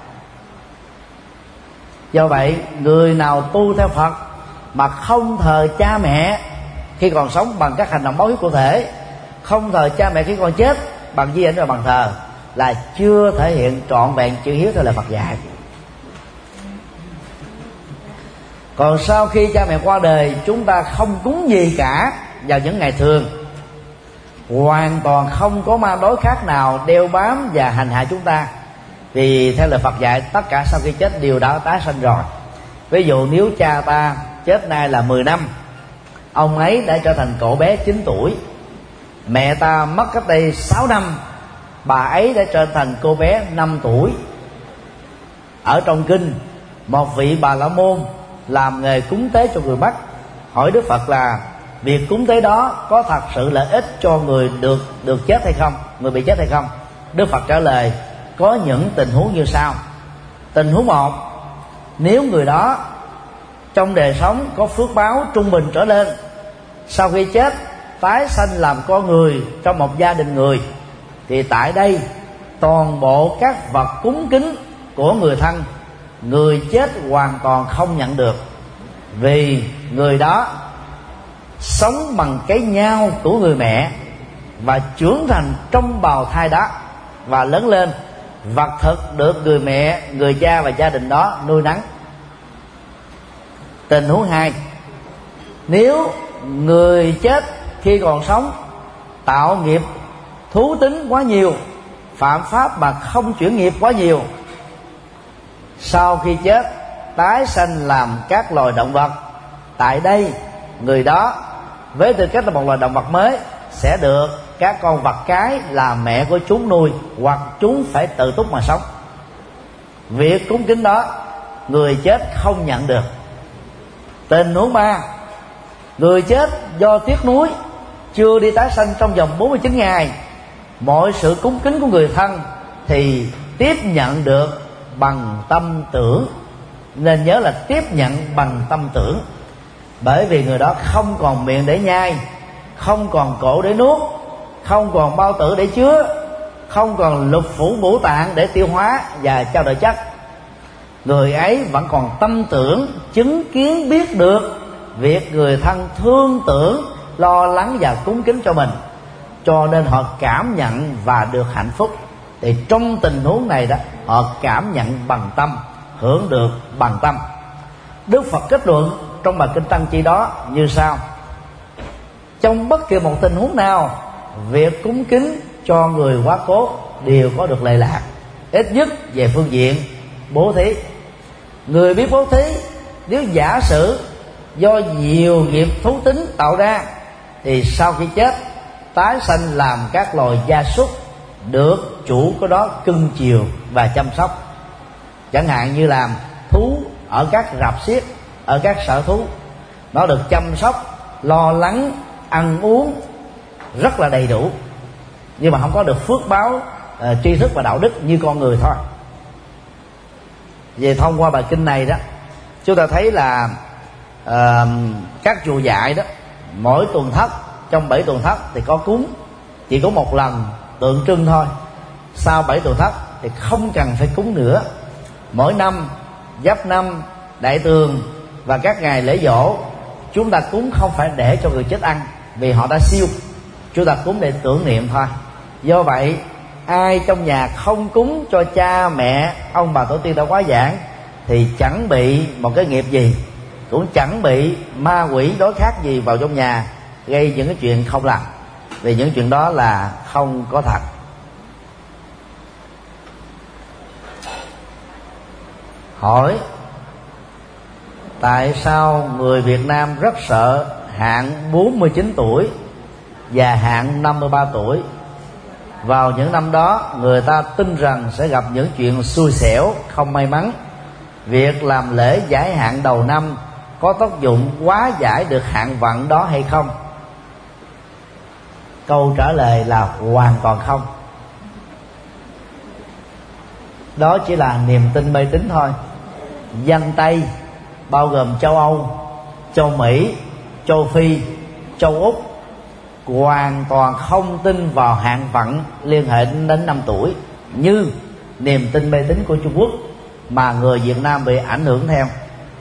Do vậy người nào tu theo Phật mà không thờ cha mẹ khi còn sống bằng các hành động báo hiếu cụ thể, không thờ cha mẹ khi còn chết bằng di ảnh và bàn thờ, là chưa thể hiện trọn vẹn chữ hiếu theo lời Phật dạy. Còn sau khi cha mẹ qua đời, chúng ta không cúng gì cả vào những ngày thường, hoàn toàn không có ma đối khác nào đeo bám và hành hạ chúng ta. Vì theo lời Phật dạy, tất cả sau khi chết đều đã tái sanh rồi. Ví dụ nếu cha ta chết nay là 10 năm, ông ấy đã trở thành cậu bé 9 tuổi. Mẹ ta mất cách đây 6 năm, bà ấy đã trở thành cô bé 5 tuổi. Ở trong kinh, một vị Bà La Môn làm nghề cúng tế cho người mất, hỏi Đức Phật là việc cúng tế đó có thật sự lợi ích cho người được chết hay không, người bị chết hay không? Đức Phật trả lời có những tình huống như sau. Tình huống 1, nếu người đó trong đời sống có phước báo trung bình trở lên, sau khi chết tái sanh làm con người trong một gia đình người, thì tại đây toàn bộ các vật cúng kính của người thân, người chết hoàn toàn không nhận được. Vì người đó sống bằng cái nhau của người mẹ và trưởng thành trong bào thai đó, và lớn lên vật thực được người mẹ, người cha và gia đình đó nuôi nấng. Tình huống 2, nếu người chết khi còn sống tạo nghiệp thú tính quá nhiều, phạm pháp mà không chuyển nghiệp quá nhiều, sau khi chết tái sanh làm các loài động vật, tại đây người đó với tư cách là một loài động vật mới sẽ được các con vật cái là mẹ của chúng nuôi, hoặc chúng phải tự túc mà sống. Việc cúng kính đó người chết không nhận được. Tình huống 3, người chết do tiếc nuối chưa đi tái sanh trong vòng 49 ngày, mọi sự cúng kính của người thân thì tiếp nhận được bằng tâm tưởng. Nên nhớ là tiếp nhận bằng tâm tưởng. Bởi vì người đó không còn miệng để nhai, không còn cổ để nuốt, không còn bao tử để chứa, không còn lục phủ ngũ tạng để tiêu hóa và trao đổi chất, người ấy vẫn còn tâm tưởng chứng kiến biết được việc người thân thương tưởng, lo lắng và cúng kính cho mình, cho nên họ cảm nhận và được hạnh phúc. Thì trong tình huống này đó, họ cảm nhận bằng tâm, hưởng được bằng tâm. Đức Phật kết luận trong bài kinh Tăng Chi đó như sau: trong bất kỳ một tình huống nào, việc cúng kính cho người quá cố đều có được lệ lạc, ít nhất về phương diện bố thí. Người biết bố thí, nếu giả sử do nhiều nghiệp thú tính tạo ra, thì sau khi chết tái sanh làm các loài gia súc, được chủ của đó cưng chiều và chăm sóc. Chẳng hạn như làm thú ở các rạp xiếc, ở các sở thú, nó được chăm sóc, lo lắng, ăn uống rất là đầy đủ, nhưng mà không có được phước báo tri thức và đạo đức như con người thôi. Về thông qua bài kinh này đó, chúng ta thấy là các chùa dạy đó, mỗi tuần thất, trong 7 tuần thất thì có cúng, chỉ có một lần tượng trưng thôi. Sau 7 tuần thất thì không cần phải cúng nữa. Mỗi năm Giáp Năm, Đại Tường và các ngày lễ dỗ, chúng ta cúng không phải để cho người chết ăn, vì họ đã siêu. Chúng ta cúng để tưởng niệm thôi. Do vậy, ai trong nhà không cúng cho cha mẹ, ông bà tổ tiên đã quá giảng, thì chẳng bị một cái nghiệp gì, cũng chẳng bị ma quỷ đối khác gì vào trong nhà gây những cái chuyện không lành, vì những chuyện đó là không có thật. Hỏi: tại sao người Việt Nam rất sợ hạn 49 tuổi và hạn 53 tuổi? Vào những năm đó, người ta tin rằng sẽ gặp những chuyện xui xẻo, không may mắn. Việc làm lễ giải hạn đầu năm có tác dụng hóa giải được hạn vận đó hay không? Câu trả lời là hoàn toàn không. Đó chỉ là niềm tin mê tín thôi. Dân Tây bao gồm châu Âu, châu Mỹ, châu Phi, châu Úc hoàn toàn không tin vào hạn vận liên hệ đến 5 tuổi như niềm tin mê tín của Trung Quốc mà người Việt Nam bị ảnh hưởng theo.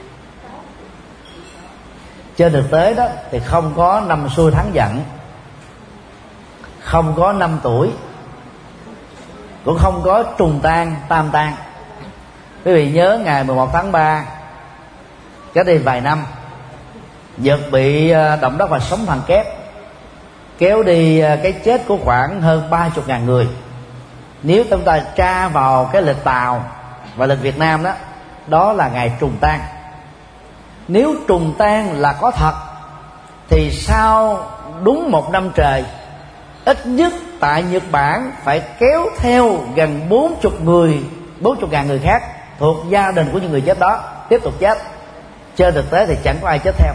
Trên thực tế đó thì không có năm xui tháng giận, không có 5 tuổi, cũng không có trùng tan, tam tan. Quý vị nhớ ngày 11 tháng 3 cách đây vài năm, Nhật bị động đất và sóng thần kép kéo đi cái chết của khoảng hơn 30.000 người. Nếu chúng ta tra vào cái lịch Tàu và lịch Việt Nam đó, đó là ngày trùng tan. Nếu trùng tan là có thật, thì sau đúng 1 năm trời, ít nhất tại Nhật Bản phải kéo theo gần 40.000 người khác thuộc gia đình của những người chết đó tiếp tục chết. Trên thực tế thì chẳng có ai chết theo.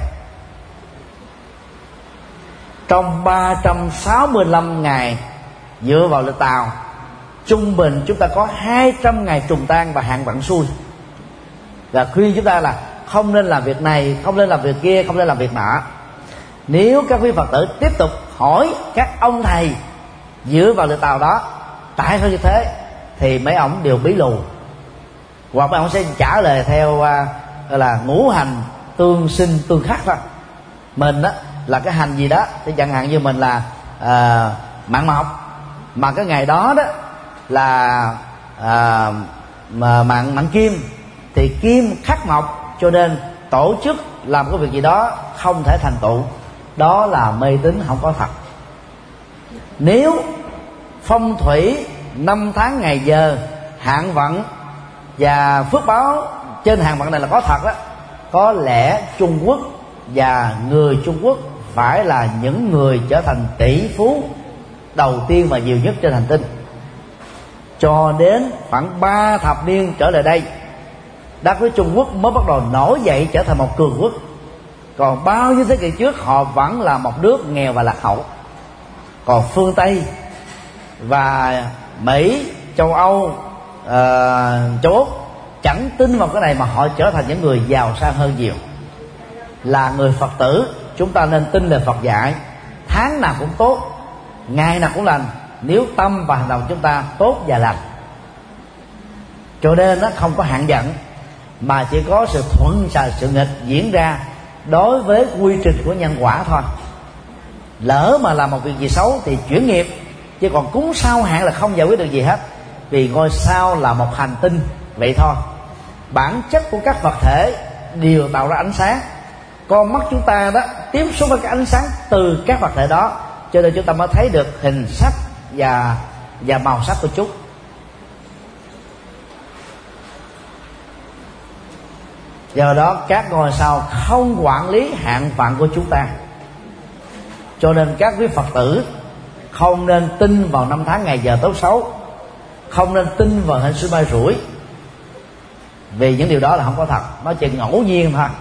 Trong 365 ngày dựa vào lịch Tàu, trung bình chúng ta có 200 ngày trùng tan và hạn vận xui. Và khuyên chúng ta là không nên làm việc này, không nên làm việc kia, không nên làm việc nọ. Nếu các quý Phật tử tiếp tục hỏi các ông thầy dựa vào lịch Tàu đó tại sao như thế, thì mấy ông đều bí lù, hoặc mấy ông sẽ trả lời theo gọi là ngũ hành tương sinh tương khắc thôi. Mình đó là cái hành gì đó, thì chẳng hạn như mình là mạn mộc, mà cái ngày đó đó là mạn kim, thì kim khắc mộc, cho nên tổ chức làm cái việc gì đó không thể thành tựu. Đó là mê tín không có thật. Nếu phong thủy 5 tháng ngày giờ, hạn vận và phước báo trên hạn vận này là có thật đó, có lẽ Trung Quốc và người Trung Quốc phải là những người trở thành tỷ phú đầu tiên và nhiều nhất trên hành tinh. Cho đến khoảng 3 thập niên trở lại đây, đất nước Trung Quốc mới bắt đầu nổi dậy trở thành một cường quốc. Còn bao nhiêu thế kỷ trước họ vẫn là một nước nghèo và lạc hậu. Còn phương Tây và Mỹ, châu Âu, châu Úc chẳng tin vào cái này mà họ trở thành những người giàu sang hơn nhiều. Là người Phật tử, chúng ta nên tin lời Phật dạy, tháng nào cũng tốt, ngày nào cũng lành, nếu tâm và hành động chúng ta tốt và lành. Cho nên nó không có hạn giận, mà chỉ có sự thuận và sự nghịch diễn ra đối với quy trình của nhân quả thôi. Lỡ mà làm một việc gì xấu thì chuyển nghiệp, chứ còn cúng sao hạn là không giải quyết được gì hết, vì ngôi sao là một hành tinh vậy thôi. Bản chất của các vật thể đều tạo ra ánh sáng, con mắt chúng ta đó tiếp xúc với cái ánh sáng từ các vật thể đó, cho nên chúng ta mới thấy được hình sắc và màu sắc của chúng. Do đó các ngôi sao không quản lý hạn phận của chúng ta, cho nên các quý Phật tử không nên tin vào năm tháng ngày giờ tốt xấu, không nên tin vào hên xui may rủi, vì những điều đó là không có thật, nó chỉ ngẫu nhiên thôi.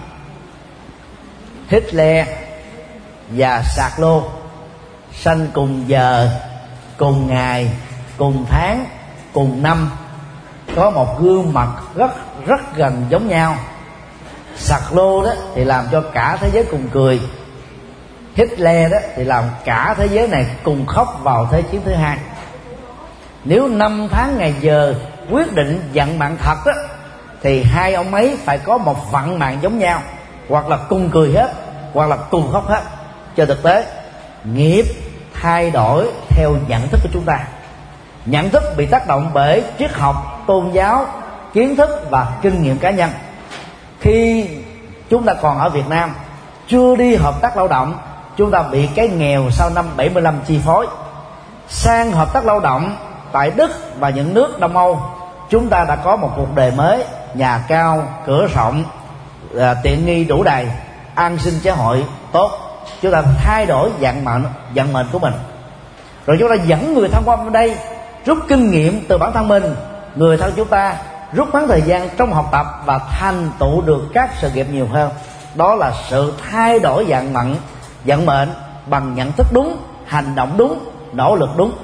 Hitler và Sạc Lô sanh cùng giờ, cùng ngày, cùng tháng, cùng năm, có một gương mặt rất gần giống nhau. Sạc Lô đó thì làm cho cả thế giới cùng cười, Hitler đó thì làm cả thế giới này cùng khóc vào Thế chiến thứ hai. Nếu năm tháng ngày giờ quyết định vận mạng thật đó, thì hai ông ấy phải có một vận mạng giống nhau, hoặc là cùng cười hết, hoặc là cùng khóc hết. Cho thực tế nghiệp thay đổi theo nhận thức của chúng ta. Nhận thức bị tác động bởi triết học, tôn giáo, kiến thức và kinh nghiệm cá nhân. Khi chúng ta còn ở Việt Nam, chưa đi hợp tác lao động, chúng ta bị cái nghèo sau năm 75 chi phối. Sang hợp tác lao động tại Đức và những nước Đông Âu, chúng ta đã có một cuộc đời mới, nhà cao, cửa rộng, tiện nghi đủ đầy, an sinh xã hội tốt. Chúng ta thay đổi vận mệnh của mình, rồi chúng ta dẫn người thân qua bên đây, rút kinh nghiệm từ bản thân mình. Người thân chúng ta rút ngắn thời gian trong học tập và thành tựu được các sự nghiệp nhiều hơn. Đó là sự thay đổi vận mệnh bằng nhận thức đúng, hành động đúng, nỗ lực đúng.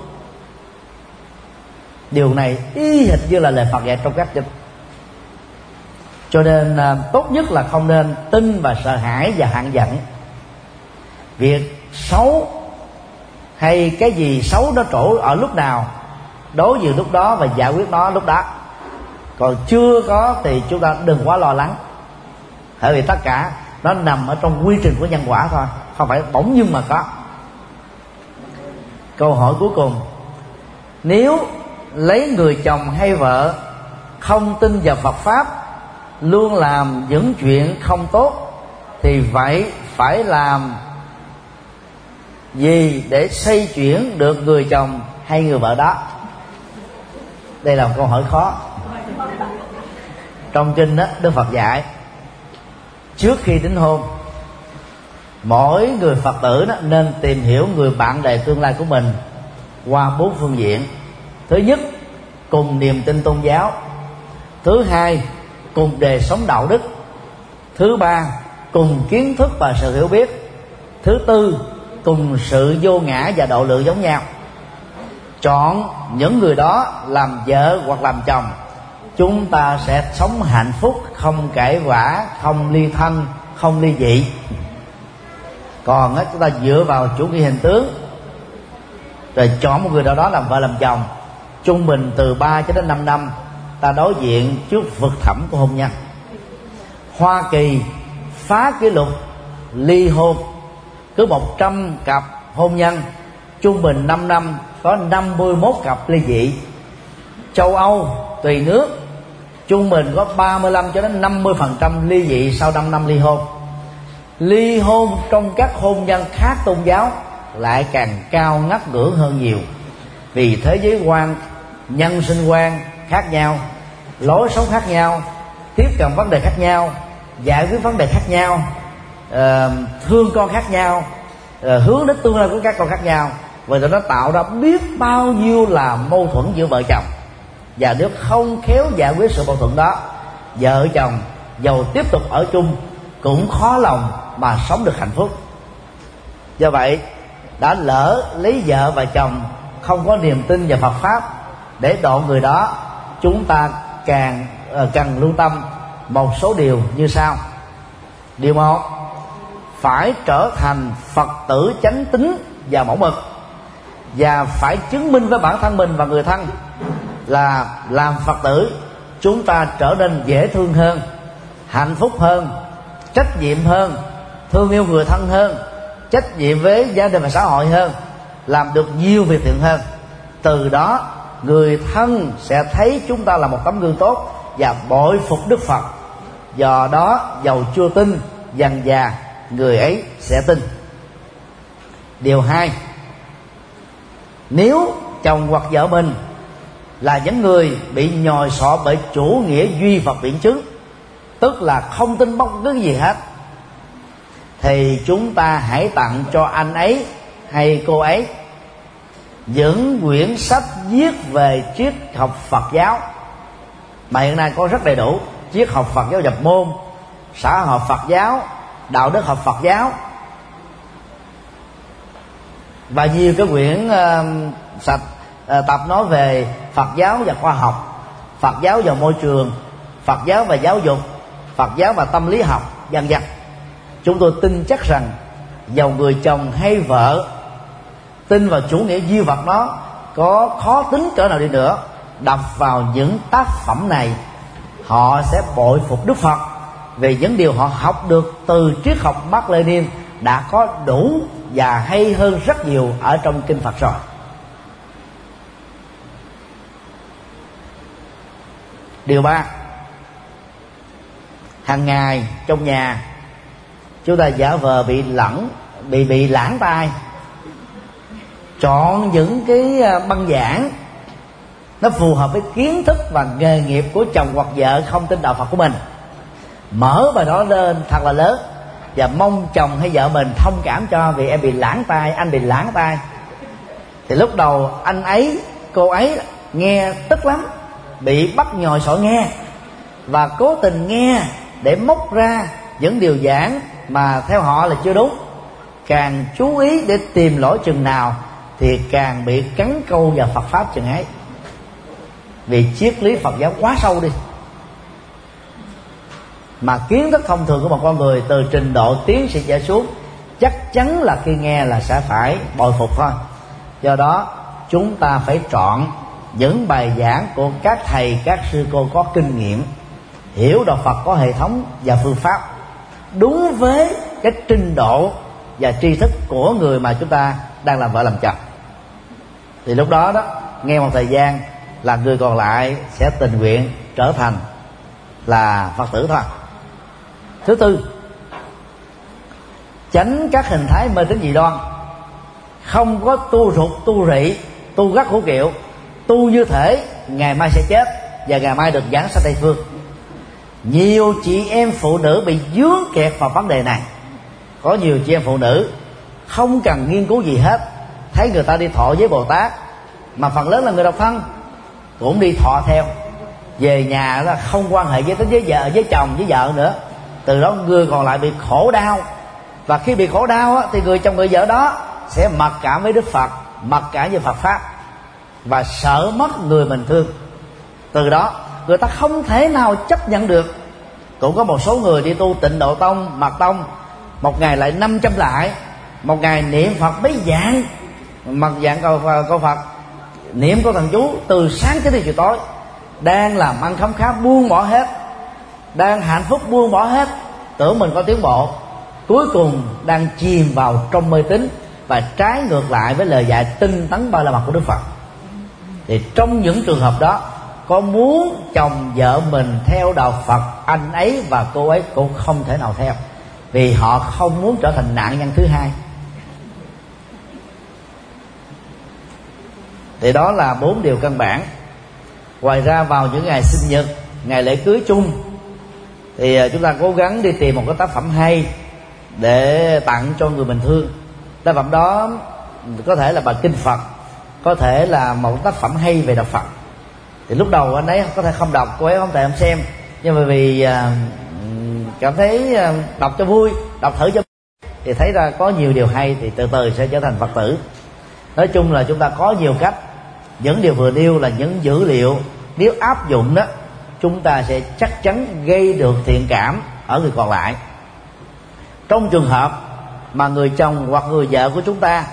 Điều này y hệt như là lời Phật dạy trong các kinh. Cho nên tốt nhất là không nên tin và sợ hãi và hạn giận. Việc xấu hay cái gì xấu nó trổ ở lúc nào, đối diện lúc đó và giải quyết nó lúc đó. Còn chưa có thì chúng ta đừng quá lo lắng, bởi vì tất cả nó nằm ở trong quy trình của nhân quả thôi, không phải bỗng dưng mà có. Câu hỏi cuối cùng: nếu lấy người chồng hay vợ không tin vào Phật Pháp, luôn làm những chuyện không tốt, thì vậy phải làm gì để xoay chuyển được người chồng hay người vợ đó? Đây là một câu hỏi khó. Trong kinh đó, Đức Phật dạy trước khi đính hôn, mỗi người Phật tử đó nên tìm hiểu người bạn đời tương lai của mình qua 4 phương diện. Thứ nhất, cùng niềm tin tôn giáo. Thứ hai, cùng đời sống đạo đức. Thứ ba, cùng kiến thức và sự hiểu biết. Thứ tư, cùng sự vô ngã và độ lượng giống nhau. Chọn những người đó làm vợ hoặc làm chồng, chúng ta sẽ sống hạnh phúc, không cãi vã, không ly thân, không ly dị. Còn chúng ta dựa vào chủ nghĩa hình tướng, rồi chọn một người nào đó làm vợ làm chồng, trung bình từ 3 cho đến 5 năm ta đối diện trước vực thẳm của hôn nhân. Hoa Kỳ phá kỷ lục ly hôn, cứ 100 cặp hôn nhân trung bình 5 năm có 51 cặp ly dị. Châu Âu tùy nước trung bình có 35 cho đến 50% ly dị sau 5 năm ly hôn. Ly hôn trong các hôn nhân khác tôn giáo lại càng cao ngất ngưỡng hơn nhiều, vì thế giới quan, nhân sinh quan khác nhau, lối sống khác nhau, tiếp cận vấn đề khác nhau, giải quyết vấn đề khác nhau, thương con khác nhau, hướng đến tương lai của các con khác nhau. Vì nó tạo ra biết bao nhiêu là mâu thuẫn giữa vợ chồng. Và nếu không khéo giải quyết sự mâu thuẫn đó, vợ chồng dầu tiếp tục ở chung cũng khó lòng mà sống được hạnh phúc. Do vậy, đã lỡ lấy vợ và chồng không có niềm tin vào Phật Pháp để độ người đó, chúng ta càng cần lưu tâm một số điều như sau. Điều 1, phải trở thành Phật tử chánh tín và mẫu mực. và phải chứng minh với bản thân mình và người thân là làm Phật tử chúng ta trở nên dễ thương hơn, hạnh phúc hơn, trách nhiệm hơn, thương yêu người thân hơn, trách nhiệm với gia đình và xã hội hơn, làm được nhiều việc thiện hơn. Từ đó người thân sẽ thấy chúng ta là một tấm gương tốt và bội phục Đức Phật. Do đó dầu chưa tin, dần dà người ấy sẽ tin. Điều 2, nếu chồng hoặc vợ mình là những người bị nhồi sọ bởi chủ nghĩa duy Phật biện chứng, tức là không tin bất cứ gì hết, thì chúng ta hãy tặng cho anh ấy hay cô ấy những quyển sách viết về triết học Phật giáo mà hiện nay có rất đầy đủ: triết học Phật giáo nhập môn, xã hội Phật giáo, đạo đức học Phật giáo, và nhiều cái quyển tập nói về Phật giáo và khoa học, Phật giáo và môi trường, Phật giáo và giáo dục, Phật giáo và tâm lý học, vân vân. Chúng tôi tin chắc rằng dầu người chồng hay vợ tin vào chủ nghĩa duy vật đó có khó tính cỡ nào đi nữa, đọc vào những tác phẩm này họ sẽ bội phục Đức Phật vì những điều họ học được từ triết học Mác Lênin đã có đủ và hay hơn rất nhiều ở trong kinh Phật rồi. Điều 3, hàng ngày trong nhà chúng ta giả vờ bị lãng tai, chọn những cái băng giảng nó phù hợp với kiến thức và nghề nghiệp của chồng hoặc vợ không tin đạo Phật của mình, mở bài đó lên thật là lớn và mong chồng hay vợ mình thông cảm cho vì em bị lãng tai, anh bị lãng tai. Thì lúc đầu anh ấy, cô ấy nghe tức lắm, bị bắt nhồi sọ nghe và cố tình nghe để móc ra những điều giảng mà theo họ là chưa đúng. Càng chú ý để tìm lỗi chừng nào thì càng bị cắn câu vào Phật pháp chừng ấy, vì triết lý Phật giáo quá sâu đi. Mà kiến thức thông thường của một con người từ trình độ tiến sĩ trở xuống chắc chắn là khi nghe là sẽ phải bội phục thôi. Do đó chúng ta phải chọn những bài giảng của các thầy các sư cô có kinh nghiệm, hiểu đạo Phật có hệ thống và phương pháp, đúng với cái trình độ và tri thức của người mà chúng ta đang làm vợ làm chồng. Thì lúc đó nghe một thời gian là người còn lại sẽ tình nguyện trở thành là Phật tử thôi. Thứ tư, tránh các hình thái mê tín dị đoan. Không có tu rụt, tu rị, tu gắt hữu kiệu, tu như thể ngày mai sẽ chết và ngày mai được giảng sanh Tây Phương. Nhiều chị em phụ nữ bị vướng kẹt vào vấn đề này. Có nhiều chị em phụ nữ không cần nghiên cứu gì hết, thấy người ta đi thọ với Bồ Tát, mà phần lớn là người độc thân, cũng đi thọ theo. Về nhà là không quan hệ giới tính với vợ, với chồng, với vợ nữa. Từ đó người còn lại bị khổ đau. Và khi bị khổ đau thì người chồng người vợ đó sẽ mặc cảm với Đức Phật, mặc cảm với Phật pháp và sợ mất người mình thương. Từ đó người ta không thể nào chấp nhận được. Cũng có một số người đi tu Tịnh Độ Tông, Mật Tông, một ngày lại 500 lại, một ngày niệm Phật mấy dạng, mặc dạng câu Phật, niệm câu thần chú từ sáng tới chiều tối, đang làm ăn khấm khá buông bỏ hết, đang hạnh phúc buông bỏ hết, tưởng mình có tiến bộ, cuối cùng đang chìm vào trong mê tín và trái ngược lại với lời dạy tinh tấn ba la mật của Đức Phật. Thì trong những trường hợp đó, có muốn chồng vợ mình theo đạo Phật, anh ấy và cô ấy cũng không thể nào theo, vì họ không muốn trở thành nạn nhân thứ hai. Thì đó là 4 điều căn bản. Ngoài ra vào những ngày sinh nhật, ngày lễ cưới chung, thì chúng ta cố gắng đi tìm một cái tác phẩm hay để tặng cho người mình thương. Tác phẩm đó có thể là bài kinh Phật, có thể là một tác phẩm hay về đạo Phật. Thì lúc đầu anh ấy có thể không đọc, cô ấy không thể không xem, nhưng mà vì cảm thấy đọc cho vui, đọc thử cho thì thấy ra có nhiều điều hay, thì từ từ sẽ trở thành Phật tử. Nói chung là chúng ta có nhiều cách. Những điều vừa nêu là những dữ liệu, nếu áp dụng đó, chúng ta sẽ chắc chắn gây được thiện cảm ở người còn lại. Trong trường hợp mà người chồng hoặc người vợ của chúng ta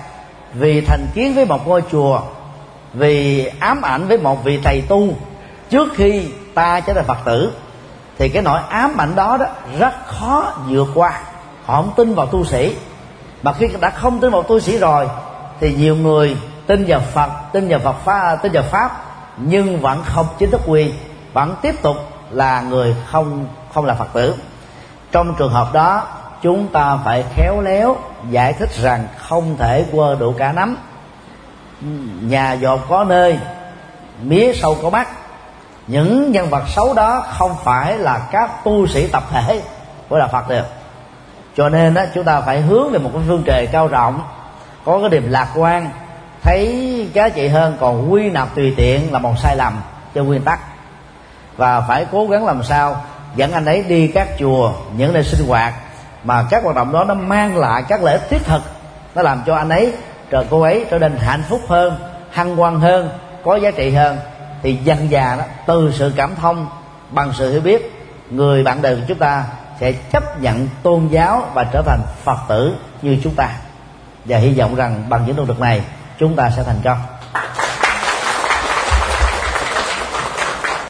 vì thành kiến với một ngôi chùa, vì ám ảnh với một vị thầy tu trước khi ta trở thành Phật tử, thì cái nỗi ám ảnh đó rất khó vượt qua. Họ không tin vào tu sĩ, mà khi đã không tin vào tu sĩ rồi thì nhiều người tin vào Phật, tin vào Pháp, nhưng vẫn không chính thức quy, vẫn tiếp tục là người không là Phật tử. Trong trường hợp đó, chúng ta phải khéo léo giải thích rằng không thể quơ đủ cả nắm. Nhà dột có nơi, mía sâu có mắt. Những nhân vật xấu đó không phải là các tu sĩ tập thể của Đạo Phật được. Cho nên đó, chúng ta phải hướng về một cái phương trời cao rộng, có cái niềm lạc quan, thấy giá trị hơn, còn quy nạp tùy tiện là một sai lầm trên nguyên tắc. Và phải cố gắng làm sao dẫn anh ấy đi các chùa, những nơi sinh hoạt mà các hoạt động đó nó mang lại các lợi ích thiết thực, nó làm cho anh ấy cô ấy trở nên hạnh phúc hơn, hân hoan hơn, có giá trị hơn. Thì dần dà đó, từ sự cảm thông, bằng sự hiểu biết, người bạn đời của chúng ta sẽ chấp nhận tôn giáo và trở thành Phật tử như chúng ta. Và hy vọng rằng bằng những nỗ lực này chúng ta sẽ thành công.